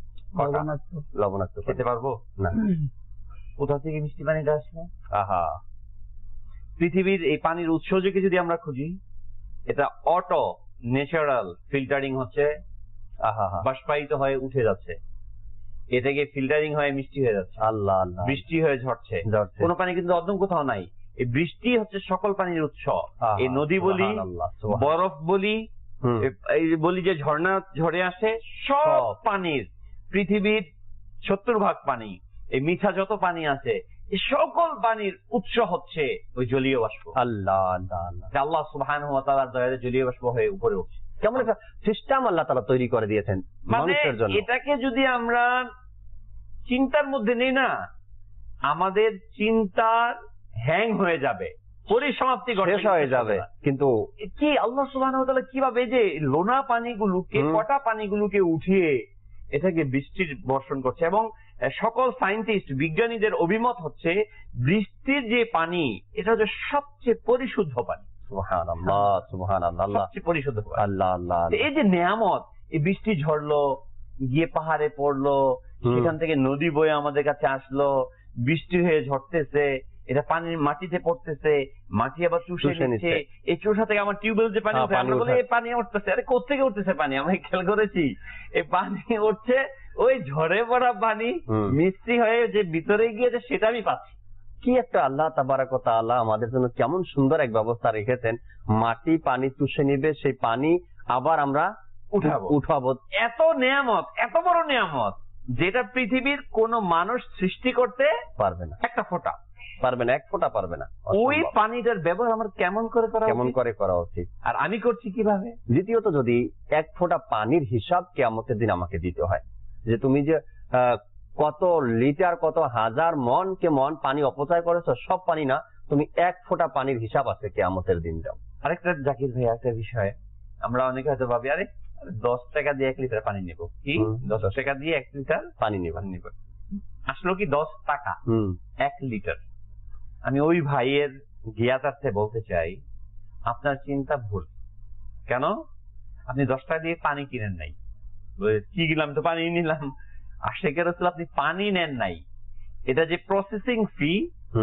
লবণাক্ত। খেতে পারবো না। কোথা থেকে মিষ্টি পানিটা আসলো? আহা, পৃথিবীর এই পানির উৎস যদি আমরা খুঁজি, এটা অটো ন্যাচারাল ফিল্টারিং হচ্ছে, বাষ্পায়িত হয়ে উঠে যাচ্ছে, এটাকে ফিল্টারিং হয়ে মিষ্টি হয়ে যাচ্ছে, আল্লাহ আল্লাহ, বৃষ্টি হয়ে ঝরছে। কোনো পানি কিন্তু অদম কোথাও নাই। এই বৃষ্টি হচ্ছে সকল পানির উৎস। এই নদী বলি, বরফ বলি, এই বলি যে ঝর্ণা ঝরে আসে, সব পানির, পৃথিবীর 70% পানি, এই মিঠা যত পানি আছে, এই সকল পানির উৎস হচ্ছে ওই জলীয় বাষ্প। আল্লাহ আল্লাহ আল্লাহ সুবহানাহু ওয়া তাআলার দয়াতে জলীয় বাষ্প হয়ে উপরে উঠছে। কেমন একটা সিস্টেম আল্লাহ তাআলা তৈরি করে দিয়েছেন মানুষের জন্য। এটাকে যদি আমরা চিন্তার মধ্যে নেই না, আমাদের চিন্তার হ্যাং হয়ে যাবে, পরিসমাপ্তি শেষ হয়ে যাবে। কিন্তু কি আল্লাহ সুবহানাহু ওয়া তাআলা কিভাবে যে লোনা পানিগুলোকে, কটা পানিগুলোকে উঠিয়ে এটাকে বৃষ্টির বর্ষণ করছে। এবং সকল সায়েন্টিস্ট, বিজ্ঞানীদের অভিমত হচ্ছে বৃষ্টির যে পানি, এটা হচ্ছে সবচেয়ে পরিশুদ্ধ পানি। সুবহানাল্লাহ, সুবহানাল্লাহ, সবচেয়ে পরিশুদ্ধ পানি। আল্লাহ আল্লাহ। এই যে নিয়ামত, এই বৃষ্টি ঝরলো, গিয়ে পাহাড়ে পড়লো, সেখান থেকে নদী বয়ে আমাদের কাছে আসলো, বৃষ্টি হয়ে ঝরতেছে, এটা পানির মাটিতে পড়তেছে, মাটি আবার চুষে নিচ্ছে। এই চুষা থেকে আমার টিউবওয়েল যে পানি উঠে, আমরা বলি এই পানি উঠতেছে, আরে কোত্থেকে উঠতেছে পানি? আমরা খেয়াল করেছি এই পানি উঠছে ওই ঝরে পড়া পানি মিষ্টি হয়ে যে ভিতরে গিয়েছে, সেটা আমি পাচ্ছি। কি একটা আল্লাহ তাবারাক ওয়া তাআলা আমাদের জন্য কেমন সুন্দর এক ব্যবস্থা রেখেছেন। মাটি পানি চুষে নিবে, সেই পানি আবার আমরা উঠাবো। এত নিয়ামত, এত বড় নিয়ামত, যেটা পৃথিবীর কোন মানুষ সৃষ্টি করতে পারবে না, একটা ফোঁটা পারবে না, এক ফোঁটা পারবে না। ওই পানিটার ব্যবহার আমার কেমন করে করা উচিত, আর আমি করছি কিভাবে? দ্বিতীয়ত, যদি এক ফোঁটা পানির হিসাব কিয়ামতের দিন আমাকে দিতে হয়, যে তুমি যে কত লিটার, কত হাজার মন কে মন পানি অপচয় করেছো, সব পানি না, তুমি এক ফোঁটা পানির হিসাব আছে কিয়ামতের দিন দাও। আরেকটা জাকির ভাই, একটা বিষয় আমরা অনেকে হয়তো ভাবি, আরে 10 টাকা দিয়ে 1 লিটার পানি নেবো, কি 10 টাকা দিয়ে 1 লিটার পানি নেব। আসলো কি 10 টাকা 1 লিটার। আমি ওই ভাইয়ের জ্ঞাতার্থে বলতে চাই, আপনার চিন্তা ভুল। কেন? আপনি 10 টাকা দিয়ে পানি কিনেন নাই, কি গেলাম তো পানি নিলাম। আশেকের রাসূল, আপনি পানি নেন নাই, এটা যে প্রসেসিং ফি,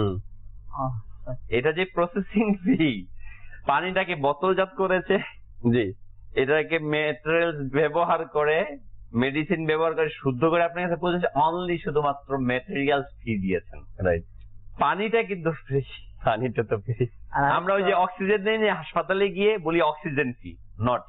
এটা যে প্রসেসিং ফি, পানিটাকে বোতলজাত করেছে, জি, এটাকে ম্যাটেরিয়াল ব্যবহার করে, মেডিসিন ব্যবহার করে শুদ্ধ করে আপনার কাছে পৌঁছেছে, অনলি শুধুমাত্র ম্যাটেরিয়াল ফি দিয়েছেন। রাইট, পানিটা কিন্তু ফ্রি, পানিটা তো ফ্রি। আমরা ওই যে অক্সিজেন নেই, হাসপাতালে গিয়ে বলি অক্সিজেন ফি, নট,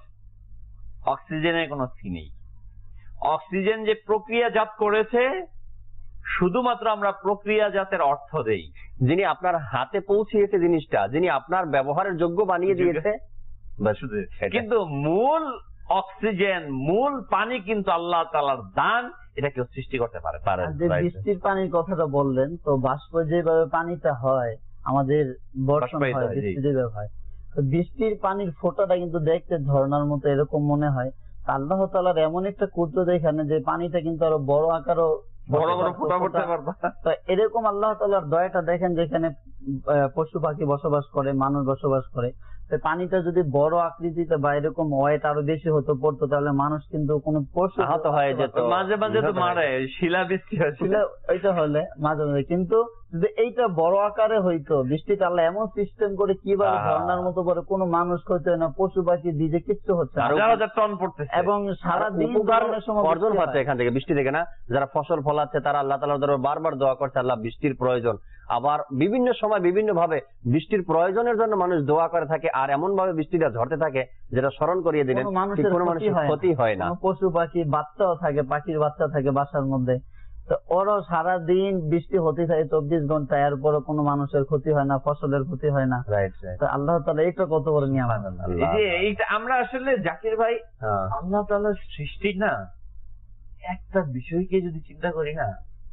অক্সিজেনের কোনো ফি নেই। অক্সিজেন যে প্রক্রিয়াজাত করেছে শুধুমাত্র আমরা প্রক্রিয়াজাতের অর্থ দেই। যিনি আপনার হাতে পৌঁছিয়েছে জিনিসটা, যিনি আপনার ব্যবহারের যোগ্য বানিয়ে দিয়েছে, শুধু এটাই। কিন্তু মূল অক্সিজেন, মূল পানি কিন্তু আল্লাহ তাআলার দান, এটা কেউ সৃষ্টি করতে পারে। আর যে বৃষ্টির পানির কথাটা বললেন, তো বাষ্প যেভাবে পানিটা হয়, আমাদের বর্ষণ বাষ্পায়িত হয়, হয়, জি। বৃষ্টি যেভাবে হয়, তো বৃষ্টির পানির ফোঁটাটা কিন্তু দেখতে ঝর্ণার মতো এরকম মনে হয়। তা আল্লাহ তাআলার এমন একটা কুদরত এখানে যে পানিটা কিন্তু আরো বড় আকারও বড় বড় ফোঁটা পড়তে পারবে। তো এরকম আল্লাহ তাআলার দয়াটা দেখেন, যেখানে পশু পাখি বসবাস করে, মানুষ বসবাস করে, তো পানিটা যদি বড় আকৃতিতে বা এরকম ওয়েট আরো বেশি হতো পড়তো, তাহলে মানুষ কিন্তু কোনো পশু আহত হয়ে যেত, মাঝে মাঝে তো মারে, শিলাবৃষ্টি হয়েছিল। এইটা হলে মাঝে মাঝে, কিন্তু যদি এইটা বড় আকারে হইতো, বৃষ্টিটা আল্লাহ এমন সিস্টেম করে কিভাবে ঝর্ণার মতো করে, কোনো মানুষ হইতো না, পশু পাখি দিকে কিচ্ছু হচ্ছে না, হাজার হাজার টন পড়তেছে। এবং সারা দিন উপকার অনেক সময় অর্জন বৃষ্টি হচ্ছে হয়। এখান থেকে, বৃষ্টি থেকে না। যারা ফসল ফলাচ্ছে তারা আল্লাহ তাআলার দরবারে বারবার দোয়া করছে, আল্লাহ বৃষ্টির প্রয়োজন। আবার বিভিন্ন সময় বিভিন্ন ভাবে বৃষ্টির প্রয়োজনের জন্য মানুষ দোয়া করে থাকে, আর এমন ভাবে বৃষ্টিটা ঝরতে থাকে যেটা স্মরণ করিয়ে দিলেন কোনো মানুষের কোনো মানুষের ক্ষতি হয় না। কোনো পশু পাখি বাচ্চাও থাকে, পাখির বাচ্চা থাকে বাসার মধ্যে, তো ওরও সারাদিন বৃষ্টি হতে থাকে 24 ঘন্টা, এরপরও কোনো মানুষের ক্ষতি হয় না, ফসলের ক্ষতি হয় না। Right right. তো আল্লাহ তাআলা এটা কত বড় নিয়ামত। এই যে এইটা আমরা আসলে জাকির ভাই, আল্লাহ তাআলার সৃষ্টির না একটা বিষয়কে যদি চিন্তা করি না,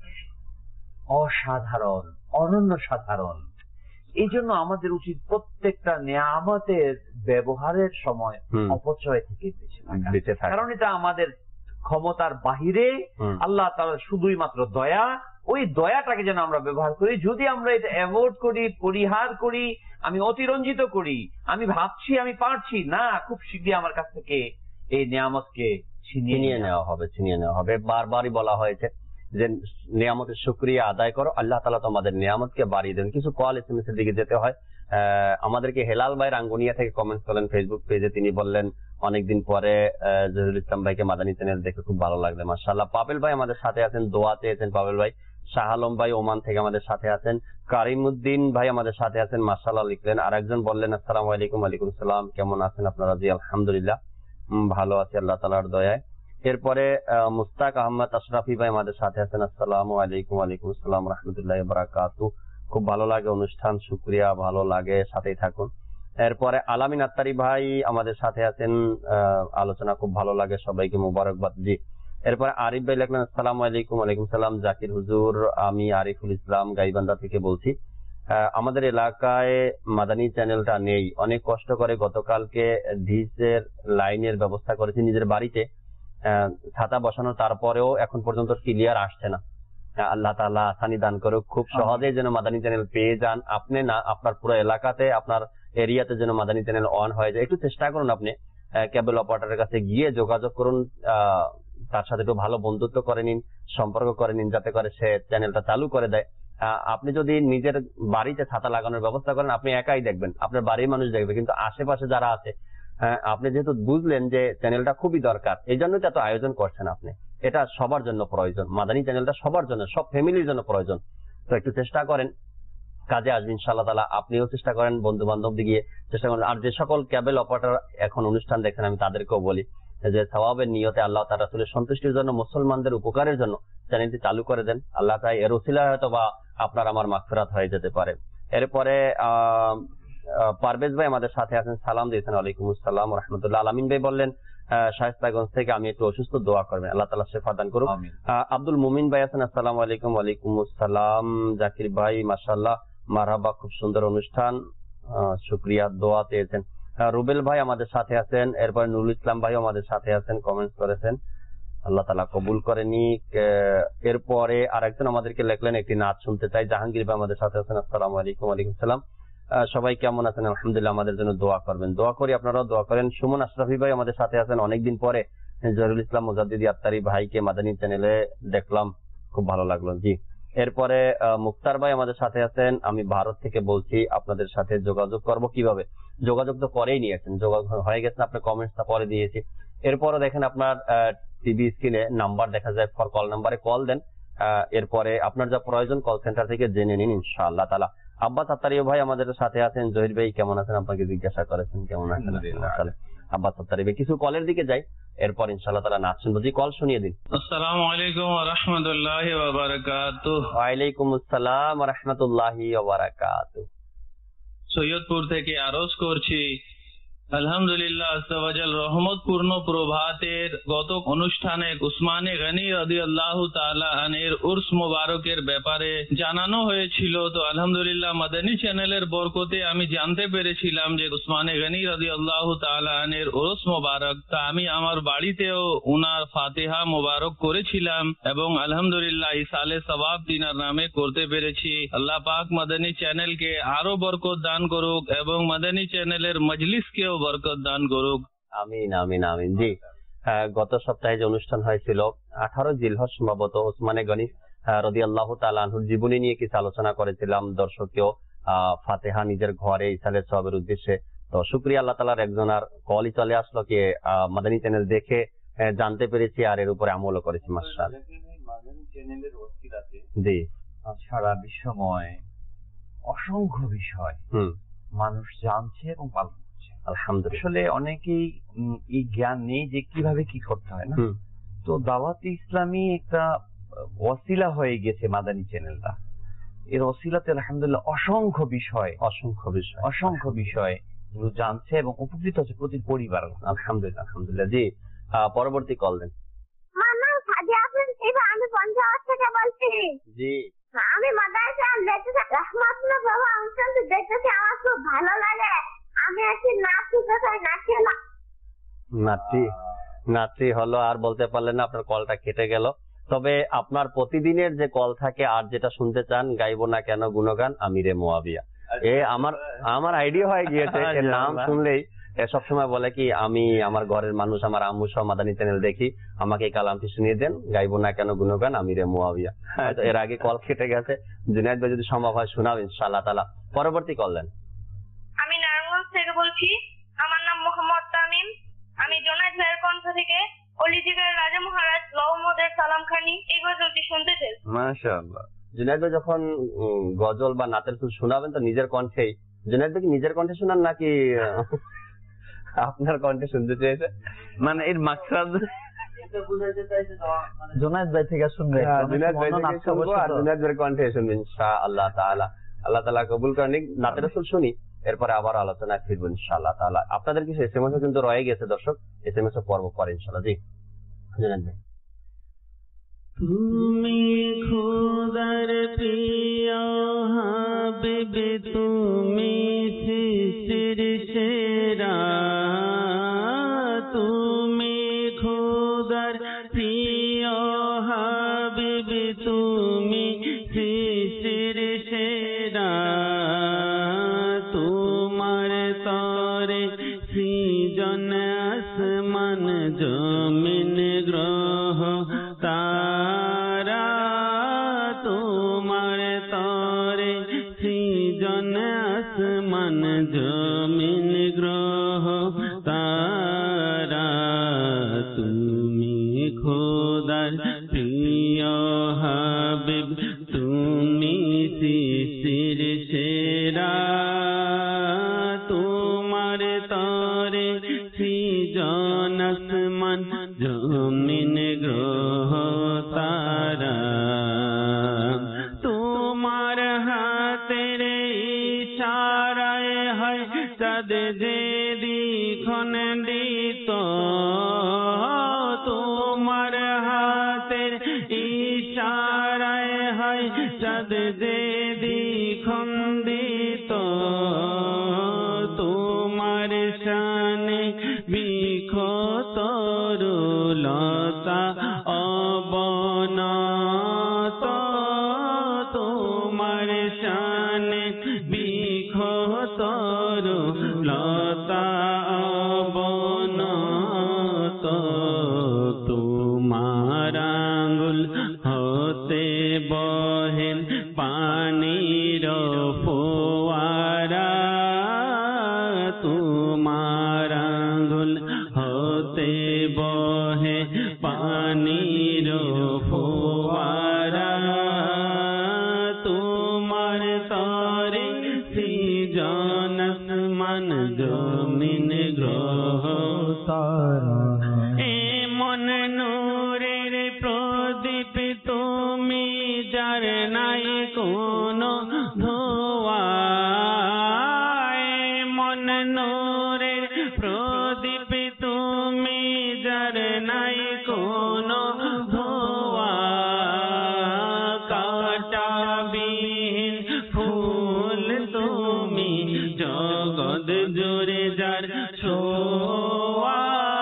অসাধারণ, অনন্য সাধারণ। এই জন্য আমাদের উচিত প্রত্যেকটা নিয়ামতের ব্যবহারের সময় অপচয় থেকে বেঁচে থাকা। কারণ এটা আমাদের ক্ষমতার বাহিরে। আল্লাহ তাআলা শুধুই মাত্র দয়া, ওই দয়াটাকে যেন আমরা ব্যবহার করি। যদি আমরা এটা অ্যাভয়েড করি, পরিহার করি, আমি অতিরঞ্জিত করি, আমি ভাবছি আমি পারছি না, খুব শীঘ্রই আমার কাছ থেকে এই নিয়ামতকে ছিনিয়ে নেওয়া হবে। বারবারই বলা হয়েছে যে নিয়ামতের শুকরিয়া আদায় করো, আল্লাহ তাআলা তোমাদের নিয়ামতকে বাড়িয়ে দেন। কিছু কল এসএমএস এর দিকে যেতে হয়। আমাদেরকে হেলাল ভাই রাঙ্গুনিয়া থেকে কমেন্ট করলেন ফেসবুক পেজে, তিনি বললেন অনেকদিন পরে জহিরুল ইসলাম ভাইকে মাদানী চ্যানেল দেখে খুব ভালো লাগলো, মাশাআল্লাহ। পাবেল ভাই আমাদের সাথে আছেন, দোয়া চেয়েছেন পাবেল ভাই। শাহ আলম ভাই ওমান থেকে আমাদের সাথে আছেন। কারিমউদ্দিন ভাই আমাদের সাথে আছেন, মাশাআল্লাহ লিখলেন। আরেকজন বললেন আসসালামু আলাইকুম। ওয়ালাইকুম আসসালাম, কেমন আছেন আপনারা? জি আলহামদুলিল্লাহ ভালো আছি আল্লাহ তাআলার দয়ায়। এরপরে মুস্তাক আহমদ আশরাফি ভাই আমাদের সাথে আছেন, আসসালামু আলাইকুম। ওয়ালাইকুম আসসালাম রাহমাতুল্লাহি ওয়া বারাকাতুহু। খুব ভালো লাগে অনুষ্ঠান, শুকরিয়া, ভালো লাগে, সাথেই থাকুন। এরপরে আলামিন আত্তারি ভাই আমাদের সাথে আছেন, আলোচনা খুব ভালো লাগে, সবাইকে মোবারকবাদ। জি। এরপরে আরিফ ভাই লিখলেন আসসালামু আলাইকুম। ওয়ালাইকুম সালাম জাকির হুজুর, আমি আরিফুল ইসলাম গাইবান্ধা থেকে বলছি। আমাদের এলাকায় মাদানী চ্যানেলটা নেই, অনেক কষ্ট করে গতকালকে ডিজের লাইনের ব্যবস্থা করেছি নিজের বাড়িতে, ছাতা বসানো, তারপরেও এখন পর্যন্ত ক্লিয়ার আসছে না। আল্লাহ তাআলা আসানি দান করুক, খুব সহজে যেন মাদানী চ্যানেল পেয়ে যান, আপনি না আপনার পুরো এলাকাতে, আপনার এরিয়াতে যেন মাদানী চ্যানেল অন হয়ে যায়। একটু চেষ্টা করুন, আপনি কেবল অপারেটরের কাছে গিয়ে যোগাযোগ করুন, তার সাথে একটু ভালো বন্ধুত্ব করে নিন, সম্পর্ক করে নিন, যাতে করে সে চ্যানেলটা চালু করে দেয়। আপনি যদি নিজের বাড়িতে ছাতা লাগানোর ব্যবস্থা করেন, আপনি একাই দেখবেন, আপনার বাড়ির মানুষ দেখবে, কিন্তু আশেপাশে যারা আছে, আপনি যেহেতু বুঝলেন যে চ্যানেলটা খুবই দরকার, এই জন্যই তো এত আয়োজন করছেন আপনি। এটা সবার জন্য প্রয়োজন, মাদানী চ্যানেলটা সবার জন্য, সব ফ্যামিলির জন্য প্রয়োজন। তো একটু চেষ্টা করেন, কাজে আসবে ইনশাআল্লাহ তাআলা। আপনিও চেষ্টা করেন, বন্ধু বান্ধব দিয়ে চেষ্টা করেন। আর যে সকল কেবল অপারেটর এখন অনুষ্ঠান দেখেন, আমি তাদেরকেও বলি যে সওয়াবের নিয়তে আল্লাহ তাআলা রাসূলের সন্তুষ্টির জন্য, মুসলমানদের উপকারের জন্য চ্যানেলটি চালু করে দেন। আল্লাহ তাআলা এর ওসিলায় হয়তো বা আপনার আমার মাগফিরাত হয়ে যেতে পারে। এরপরে পারভেজ ভাই আমাদের সাথে আছেন, সালাম দিয়েছেন, ওয়ালাইকুম আসসালাম ওয়া রাহমাতুল্লাহ। আলামিন ভাই বললেন শায়েস্তাগঞ্জ থেকে আমি একটু অসুস্থ, দোয়া করবেন, আল্লাহ তাআলা শিফা দান করুক। আব্দুল মুমিন ভাই আছেন, আসসালামু আলাইকুম। ওয়ালাইকুম আসসালাম। জাকির ভাই মাশাআল্লাহ, মারহাবা, খুব সুন্দর অনুষ্ঠান, শুকরিয়া, দোয়া চেয়েছেন। রুবেল ভাই আমাদের সাথে আছেন। এরপর নুরুল ইসলাম ভাই আমাদের সাথে আছেন, কমেন্টস করেছেন, আল্লাহ তাআলা কবুল করে নিক। এরপরে আরেকজন আমাদেরকে লিখলেন একটি নাচ শুনতে চাই, জাহাঙ্গীর ভাই আমাদের সাথে আছেন, আসসালামু আলাইকুম। ওয়ালাইকুম সালাম। সবাই কেমন আছেন? আলহামদুলিল্লাহ, আমাদের জন্য দোয়া করবেন, দোয়া করি, আপনারাও দোয়া করেন। সুমন আশরাফি ভাই আমাদের সাথে আছেন, অনেকদিন পরে জহিরুল ইসলাম মুজাদ্দিদি আত্তারি ভাইকে মাদানী চ্যানেলে দেখলাম, খুব ভালো লাগলো। জি। এরপরে মুক্তার ভাই আমাদের সাথে আছেন, আমি ভারত থেকে বলছি, আপনাদের সাথে যোগাযোগ করব কিভাবে? যোগাযোগ তো করেই নিয়েছেন, যোগাযোগ হয়ে গেছে, আপনার কমেন্টসটা পরে দিয়েছি। এরপরে দেখেন আপনার টিভি স্ক্রিনে নাম্বার দেখা যায়, ফর কল নাম্বারে কল দেন। এরপরে আপনার যা প্রয়োজন কল সেন্টার থেকে জেনে নিন ইনশাআল্লাহ তাআলা। আব্বাস আত্তারি ভাই আমাদের সাথে আছেন, জহির ভাই কেমন আছেন, আপনাকে জিজ্ঞাসা করেছেন কেমন আছেন। আব্বাস আত্তারি ভাই, কিছু কলের দিকে যাই। এরপর ইনশাআল্লাহ তাআলা নাচ শুনবো। জি, কল শুনিয়ে দিন। আসসালামু আলাইকুম ওয়া রাহমাতুল্লাহি ওয়া বারাকাতুহু। ওয়ালাইকুম আসসালাম ওয়া রাহমাতুল্লাহি ওয়া বারাকাতুহু। সৈয়দপুর থেকে আরজ করছি, আলহামদুলিল্লাহ আস্তাওয়াজাল রহমতপূর্ণ প্রভাতের গত অনুষ্ঠানে উসমানে গনি রাদিয়াল্লাহু তাআলা আনহুর উর্স মোবারকের ব্যাপারে জানানো হয়েছিল। তো আলহামদুলিল্লাহ মাদানী চ্যানেলের বরকতে আমি জানতে পেরেছিলাম যে উসমানে গনি রাদিয়াল্লাহু তাআলা আনহুর উর্স মোবারক, তা আমি আমার বাড়িতেও উনার ফাতিহা মোবারক করেছিলাম এবং আলহামদুলিল্লাহ ইসালে সওয়াব তিনার নামে করতে পেরেছি। আল্লাহ পাক মাদানী চ্যানেলকে আরো বরকত দান করুক এবং মাদানী চ্যানেলের মজলিসকেও বরকত দান করুক। আমিন আমিন আমিন। জি, গত সপ্তাহে যে অনুষ্ঠান হয়েছিল 18 জিলহজ সম্ভবত, ওসমানে গনি রাদিয়াল্লাহু তাআলা আনহুর জীবনী নিয়ে কিছু আলোচনা করেছিলাম। দর্শককেও ফাতিহা নিজের ঘরে ইসালে সওয়াবের উদ্দেশ্যে। তো শুকরিয়া আল্লাহ তাআলার, একজনের কলই চলে আসলো কি মাদানী চ্যানেল দেখে জানতে পেরেছি আর এর উপরে আমলও করেছি। মাশাআল্লাহ। মাদানী চ্যানেলের ওসিলাতে জি, সারা বিশ্বময় অসংখ্য বিষয় মানুষ জানছে এবং পালন করছে। আলহামদুলিল্লাহ। আসলে অনেকেই এই জ্ঞান নেই যে কিভাবে কি করতে হয় না। তো দাওয়াতে ইসলামী একটা ওসিলা হয়ে গেছে মাদানী চ্যানেলটা। এর ওসিলাতে আলহামদুলিল্লাহ অসংখ্য বিষয় এগুলো জানছে এবং উপকৃত হচ্ছে প্রতি পরিবার। আলহামদুলিল্লাহ আলহামদুলিল্লাহ। জি, পরবর্তী কল দেন। মামা সাদিয়া আফরিন শিবা, আমি পঞ্চগড় থেকে বলছি। জি, আমি মাদ্রাসা দেখতেছি, রহমাতুল্লাহ বাবা অনুষ্ঠান দেখতেছি, আমার খুব ভালো লাগে। আমি আজকে নাচ শিখতে চাই, নাচি হলো আর বলতে পারলেন না, আপনার কলটা কেটে গেল। তবে আপনার প্রতিদিনের যে কল থাকে আর যেটা শুনতে চান, গাইবো না কেন গুণগান আমিরে মুয়াবিয়া, আমার আইডিয়া হয়ে গিয়েছে। এর নাম শুনলেই সবসময় বলে কি, আমি আমার ঘরের মানুষ, আমার আম্মু সহ মাদানী চ্যানেল দেখি, আমাকে এই কালামটি শুনিয়ে দেন, গাইবো না কেন গুণগান আমিরে মুয়াবিয়া। এর আগে কল কেটে গেছে। জুনায়েদ ভাই যদি সম্ভব হয় শোনাও ইনশাআল্লাহ তাআলা। পরবর্তী কল দেন। আমি নারায়ণগঞ্জ থেকে বলছি, আমার নাম মোহাম্মদ তামিম। আমি জুনায়েদ ভাইয়ের কণ্ঠ থেকে অলিজিবের রাজা মহারাজ লওমদের সালামখানি এই গজলটি শুনতে চাই। মাশাআল্লাহ। জুনায়েদ ভাই যখন গজল বা নাতের সুর শোনাবেন তো নিজের কণ্ঠেই। জুনায়েদ ভাই কি নিজের কণ্ঠে শোনান নাকি আপনার কণ্ঠে শুনতে চেয়েছে? মানে এর মাকসাদ জুনায়েদ ভাই থেকে শুনবে, জুনায়েদ ভাই থেকে শুনবো আর জুনায়েদ ভাইয়ের কণ্ঠে শুনবেন ইনশাআল্লাহ তাআলা। আল্লাহ তাআলা কবুল করেন। নাতের সুর শুনি, এরপরে আবার আলোচনায় ফিরবো ইনশাআল্লাহ তাআলা। আপনাদের কিছু এসএমএস কিন্তু রয়ে গেছে দর্শক, এসএমএস পর্ব পরে ইনশাআল্লাহ। জি জুনায়েদ ভাই। তুমি খোদার প্রিয় হাবিব, তুমি সৃষ্টির সেরা, তুমি খোদার প্রিয় হাবিব, তুমি সৃষ্টির সেরা, তোমার তরে সৃজন আসমান জমিন গ্রহ তারা, তোমার তরে সৃজন আসমান জমিন গ্রহ তারা, তুমি খোদার প্রিয় হাবিব, তুমি সৃষ্টির সেরা, তোমার তরে সৃজন আসমান জমিন গ্রহ তারা, তোমার হাতের ইশারায় হয় চাঁদ যে দ্বিখণ্ডিত, তোমার হাতের ইশারায় হয় চাঁদ যে দ্বিখণ্ডিত, তোমার শানে বিক্ষত লতা অবনত, তোমার শানে বিক্ষত লতা অবনত, তোমার আঙ্গুল হতে বহেন পানির ফোয়ারা, তোমার আঙ্গুল হতে বহে পানির ফোয়ারা, তোমার তরে সৃজন আসমান জমিন গ্রহ তারা, কোনো ধোঁয়ায় মন নূরের প্রদীপ তুমি যার নাই কোনো ধোঁয়া কাঁটাবিহীন ফুল তুমি জগৎ জুড়ে যার ছোঁয়া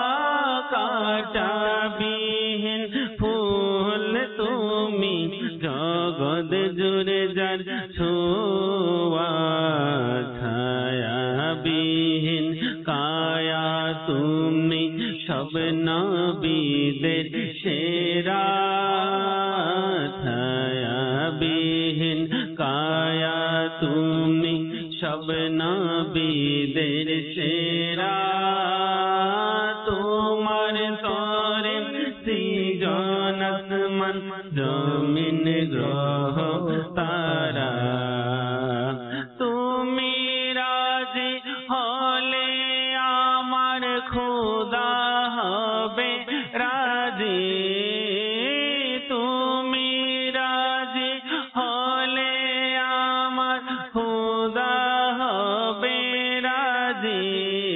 কাঁটাবিহীন ফুল তুমি জগৎ জুড়ে যার ছোঁয়া ছায়াবিহীন কায়া তুমি সব নবীদের সেরা ছায়াবিহীন কায়া তুমি সব নবীদের সেরা তোমার তরে সৃজন আসমান জমিন গ্রহ তারা তুমি রাজি হলে আমার খোদা হবে রাজি তুমি রাজি হলে আমার খোদা হবে রাজি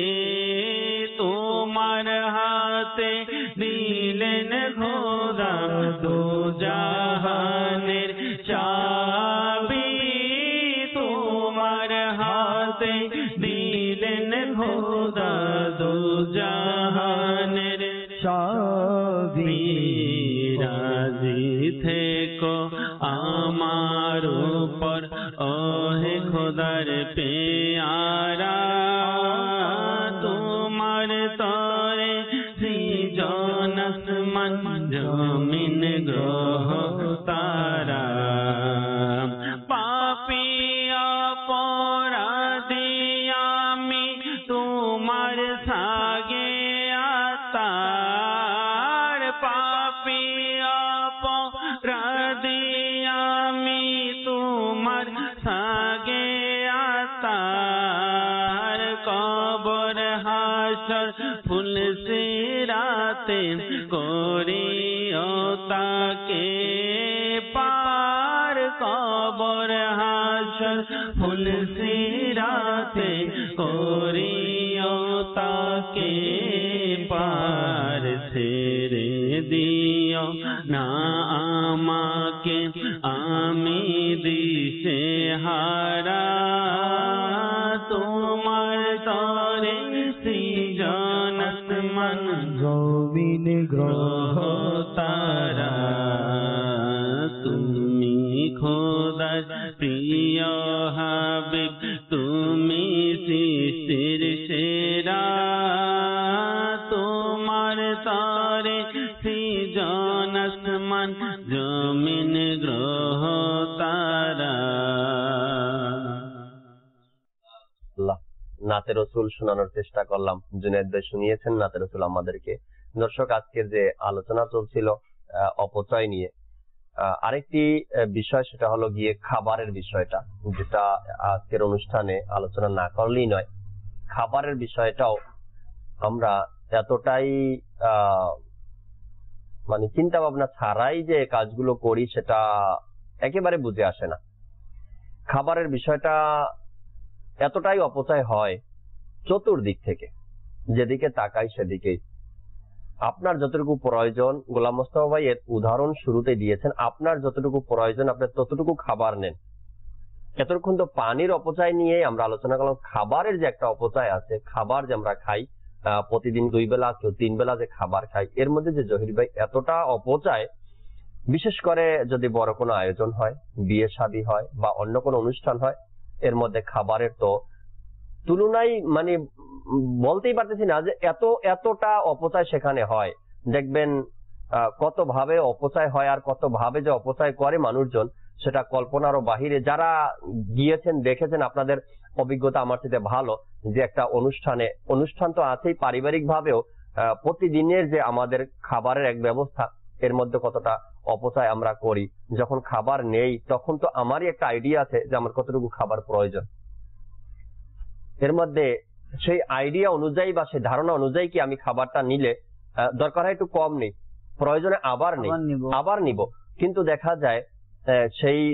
তোমার হাতে দিলেন খোদা দো জাহানের চাবি তোমার হাতে দিলেন খোদা দো জাহানের চাবি রাজি থেকো আমার উপর ওহে খোদার পেয়ারা তোমার তরে সৃজন আসমান জমিন গ্রহ তারা পাপী অপরাধী আমি তোমার সাগে আতার পাপী অপরাধী আমি তোমার সাগে আতার কবর হাসর ফুল সিরাতে করিও তাকে পার কবর হাসর ফুল সিরাতে করিও তাকে পার ছেড়ে দিও না আমাকে আমি দিশে হারা তোমার তরে সৃজন আসমান জমিন গ্রহ তারা তুমি খোদার প্রিয় হাবিব তুমি সৃষ্টির সেরা তোমার তরে সৃজন আসমান জমিন গ্রহ তারা। নাতে রসুল শোনানোর চেষ্টা করলাম, জুনায়েদ ভাই শুনিয়েছেন নাতে রসুল আমাদেরকে। দর্শক, আজকের যে আলোচনা চলছিল অপচয় নিয়ে, আরেকটি বিষয় সেটা হলো গিয়ে খাবারের বিষয়টা, যেটা আজকের অনুষ্ঠানে আলোচনা না করলেই নয়। খাবারের বিষয়টাও আমরা এতটাই মানে চিন্তা ভাবনা ছাড়াই যে কাজগুলো করি সেটা একেবারে বুঝে আসে না। খাবারের বিষয়টা এতটাই অপচয় হয় চতুর্দিক থেকে, যেদিকে তাকাই সেদিকেই। আপনার যতটুকু প্রয়োজন, গোলাম মোস্তফা ভাই এর উদাহরণ শুরুতে দিয়েছেন, আপনার যতটুকু প্রয়োজন আপনি ততটুকু খাবার নেন। এতক্ষণ তো পানির অপচয় নিয়ে আমরা আলোচনা করলাম। খাবারের যে একটা অপচয় আছে, খাবার যে আমরা খাই প্রতিদিন 2 বেলা কেউ 3 বেলা যে খাবার খাই, এর মধ্যে যে জহির ভাই এতটা অপচয়, বিশেষ করে যদি বড় কোনো আয়োজন হয়, বিয়ে শাদী হয় বা অন্য কোনো অনুষ্ঠান হয়, এর মধ্যে খাবারের তো তুলনায় মানে বলতেই পারতেছি না যে এতটা অপচয় সেখানে হয়। দেখবেন কত ভাবে অপচয় হয় আর কত ভাবে যে অপচয় করে মানুষজন, সেটা কল্পনারও বাহিরে। যারা গিয়েছেন দেখেছেন, আপনাদের অভিজ্ঞতা আমার সাথে ভালো, যে একটা অনুষ্ঠান তো আছেই, পারিবারিক ভাবেও প্রতিদিনের যে আমাদের খাবারের এক ব্যবস্থা, এর মধ্যে কতটা অপচয় আমরা করি। যখন খাবার নেই তখন তো আমারই একটা আইডিয়া আছে যে আমার কতটুকু খাবার প্রয়োজন। এর মধ্যে সেই আইডিয়া অনুযায়ী বা সেই ধারণা অনুযায়ী কি আমি খাবারটা নিলে দরকার হয় একটু কম নেই, প্রয়োজনে আবার নিব, কিন্তু দেখা যায় সেই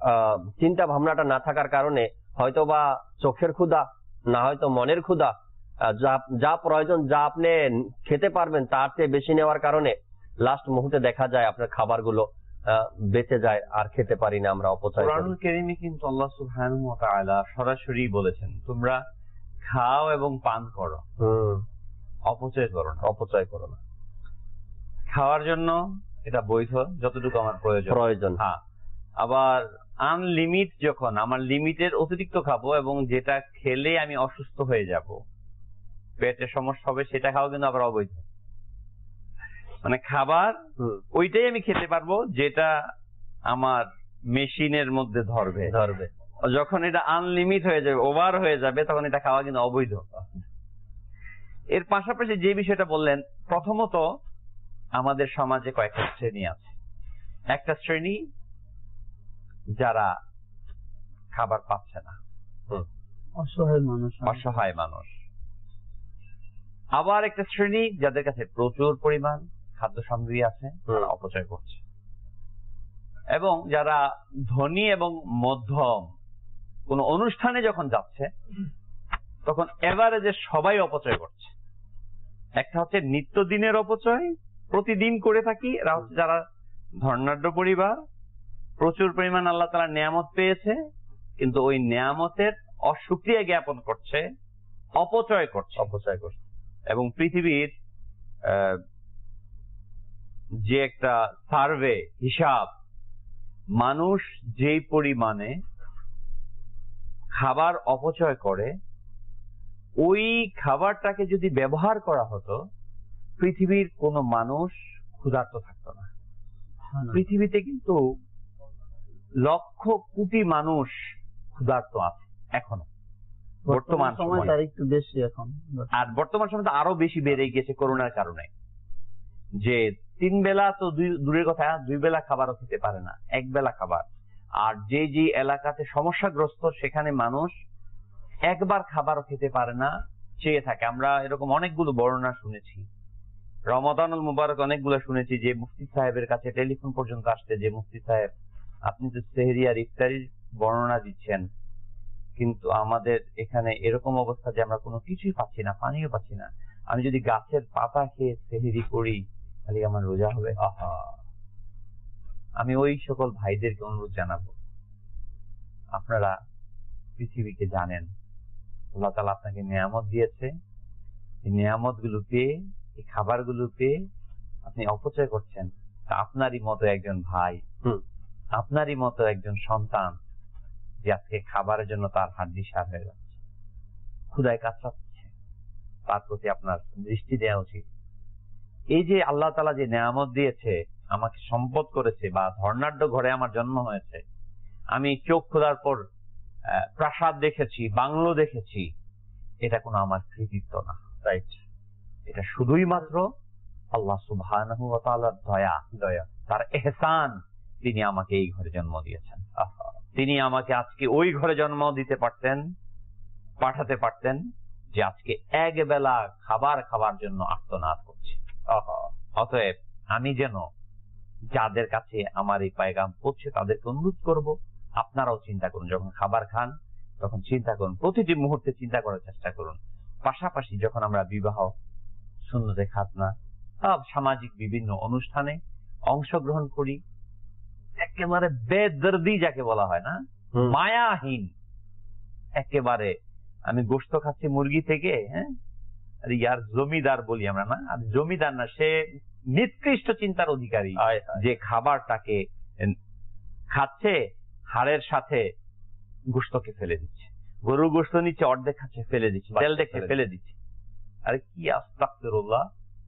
চিন্তা ভাবনাটা না থাকার কারণে হয়তো বা চোখের ক্ষুধা, না হয়তো মনের ক্ষুধা, যা প্রয়োজন, যা আপনি খেতে পারবেন তার চেয়ে বেশি নেওয়ার কারণে লাস্ট মুহূর্তে দেখা যায় আপনার খাবারগুলো বেঁচে যায়, আর খেতে পারি না, আমরা অপচয় করি। কোরআনুল কারীমে কিন্তু আল্লাহ সুবহানাহু ওয়া তাআলা সরাসরি বলেছেন, তোমরা খাও এবং পান করো, অপচয় করো না। অপচয় করো না। খাওয়ার জন্য এটা বৈধ, যতটুকু আমার প্রয়োজন। হ্যাঁ, আবার আনলিমিট, যখন আমার লিমিটের অতিরিক্ত খাবো এবং যেটা খেলে আমি অসুস্থ হয়ে যাব, পেটের সমস্যা হবে, সেটা খাওয়া কিন্তু আবার অবৈধ। মানে খাবার ওইটাই আমি খেতে পারবো যেটা আমার মেশিনের মধ্যে ধরবে। যখন এটা আনলিমিট হয়ে যাবে, ওভার হয়ে যাবে, তখন এটা খাওয়া কিন্তু অবৈধ। এর পাশাপাশি যে বিষয়টা বললেন, প্রথমত আমাদের সমাজে কয়েকটা শ্রেণী আছে। একটা শ্রেণী যারা খাবার পাচ্ছে না, অসহায় মানুষ। আবার একটা শ্রেণী যাদের কাছে প্রচুর পরিমাণ খাদ্য সামগ্রী আছে, তারা অপচয় করছে। এবং যারা ধনী এবং মধ্যম কোন অনুষ্ঠানে যখন যাচ্ছে, তখন এভারেজে সবাই অপচয় করছে। একটা হচ্ছে নিত্যদিনের অপচয়, প্রতিদিন করে থাকি, এরা হচ্ছে যারা ধর্নাঢ্য পরিবার, প্রচুর পরিমাণ আল্লাহ তাআলা নিয়ামত পেয়েছে, কিন্তু ওই নিয়ামতের অসুক্রিয়া জ্ঞাপন করছে, অপচয় করছে। এবং পৃথিবীর যে একটা সার্ভে হিসাব, মানুষ যেই পরিমাণে খাবার অপচয় করে, ওই খাবারটাকে যদি ব্যবহার করা হতো, পৃথিবীর কোনো মানুষ ক্ষুধার্ত থাকতো না। পৃথিবীতে কিন্তু লক্ষ কোটি মানুষ ক্ষুধার্ত আছে এখনো, বর্তমান সময় একটু বেশি এখন, আর বর্তমান সময় আরো বেশি বেড়ে গিয়েছে করোনার কারণে। যে 3 বেলা তো দূরের কথা, 2 বেলা খাবারও খেতে পারে না, 1 বেলা খাবার। আর যে যে এলাকাতে সমস্যাগ্রস্ত, সেখানে মানুষ একবার খাবারও খেতে পারে না, চেয়ে থাকে। আমরা এরকম অনেকগুলো বর্ণনা শুনেছি, রমাদানুল মুবারক অনেকগুলো শুনেছি, যে মুফতি সাহেবের কাছে টেলিফোন পর্যন্ত আসছে যে, মুফতি সাহেব আপনি তো সেহরি আর ইফতারির বর্ণনা দিচ্ছেন, কিন্তু আমাদের এখানে এরকম অবস্থা যে আমরা কোনো কিছুই পাচ্ছি না, পানিও পাচ্ছি না, আমি যদি গাছের পাতা খেয়ে সেহরি করি তাহলে আমার রোজা হবে। আমি ওই সকল ভাইদেরকে অনুরোধ জানাবো, আপনারা পৃথিবীকে জানেন, আল্লাহ তাআলা আপনাকে নিয়ামত দিয়েছে, এই নিয়ামত গুলো পেয়ে, এই খাবার গুলো পেয়ে আপনি অপচয় করছেন। আপনারই মতো একজন ভাই, আপনারই মতো একজন সন্তান যে আজকে খাবারের জন্য তার হাড্ডিসার হয়ে যাচ্ছে, ক্ষুধায় কাতরাচ্ছে, তার প্রতি আপনার দৃষ্টি দেওয়া উচিত। এই যে আল্লাহ তাআলা যে নিয়ামত দিয়েছে, আমাকে সম্পদ করেছে, বা ধর্নাঢ্য ঘরে আমার জন্ম হয়েছে, আমি চোখ খোলার পর প্রাসাদ দেখেছি, বাংলো দেখেছি, এটা কোনো আমার কৃতিত্ব না, রাইট? এটা শুধুই মাত্র আল্লাহ সুবহানাহু ওয়া তাআলার দয়া, তার ইহসান। তিনি আমাকে এই ঘরে জন্ম দিয়েছেন, তিনি আমাকে আজকে ওই ঘরে জন্ম দিতে পারতেন, পাঠাতে পারতেন, যে আজকে 1 বেলা খাবার খাবার জন্য আর্তনাদ করছি। অতএব আমি যেন যাদের কাছে আমার এই পায়গাম পৌঁছে তাদেরকে অনুরোধ করব, আপনারাও চিন্তা করুন, যখন খাবার খান তখন চিন্তা করুন, প্রতিটি মুহূর্তে চিন্তা করার চেষ্টা করুন। পাশাপাশি যখন আমরা বিবাহ, সুন্নতে খাতনা, সামাজিক বিভিন্ন অনুষ্ঠানে অংশগ্রহণ করি, একেবারে বেদর্দি যাকে বলা হয় না, মায়াহীন, একেবারে আমি গোশত খাচ্ছি মুরগি থেকে, হ্যাঁ, আরে ইয়ার জমিদার বলি আমরা না, আর জমিদার না, সে নিকৃষ্ট চিন্তার অধিকারী, যে খাবারটাকে খাচ্ছে, হাড়ের সাথে গোশতকে ফেলে দিচ্ছে, গরুর গোশত নিচ্ছে, অর্ধেক খাচ্ছে, ফেলে দিচ্ছে, তেল দেখে ফেলে দিচ্ছে। আরে কি আস্তাগফিরুল্লাহ!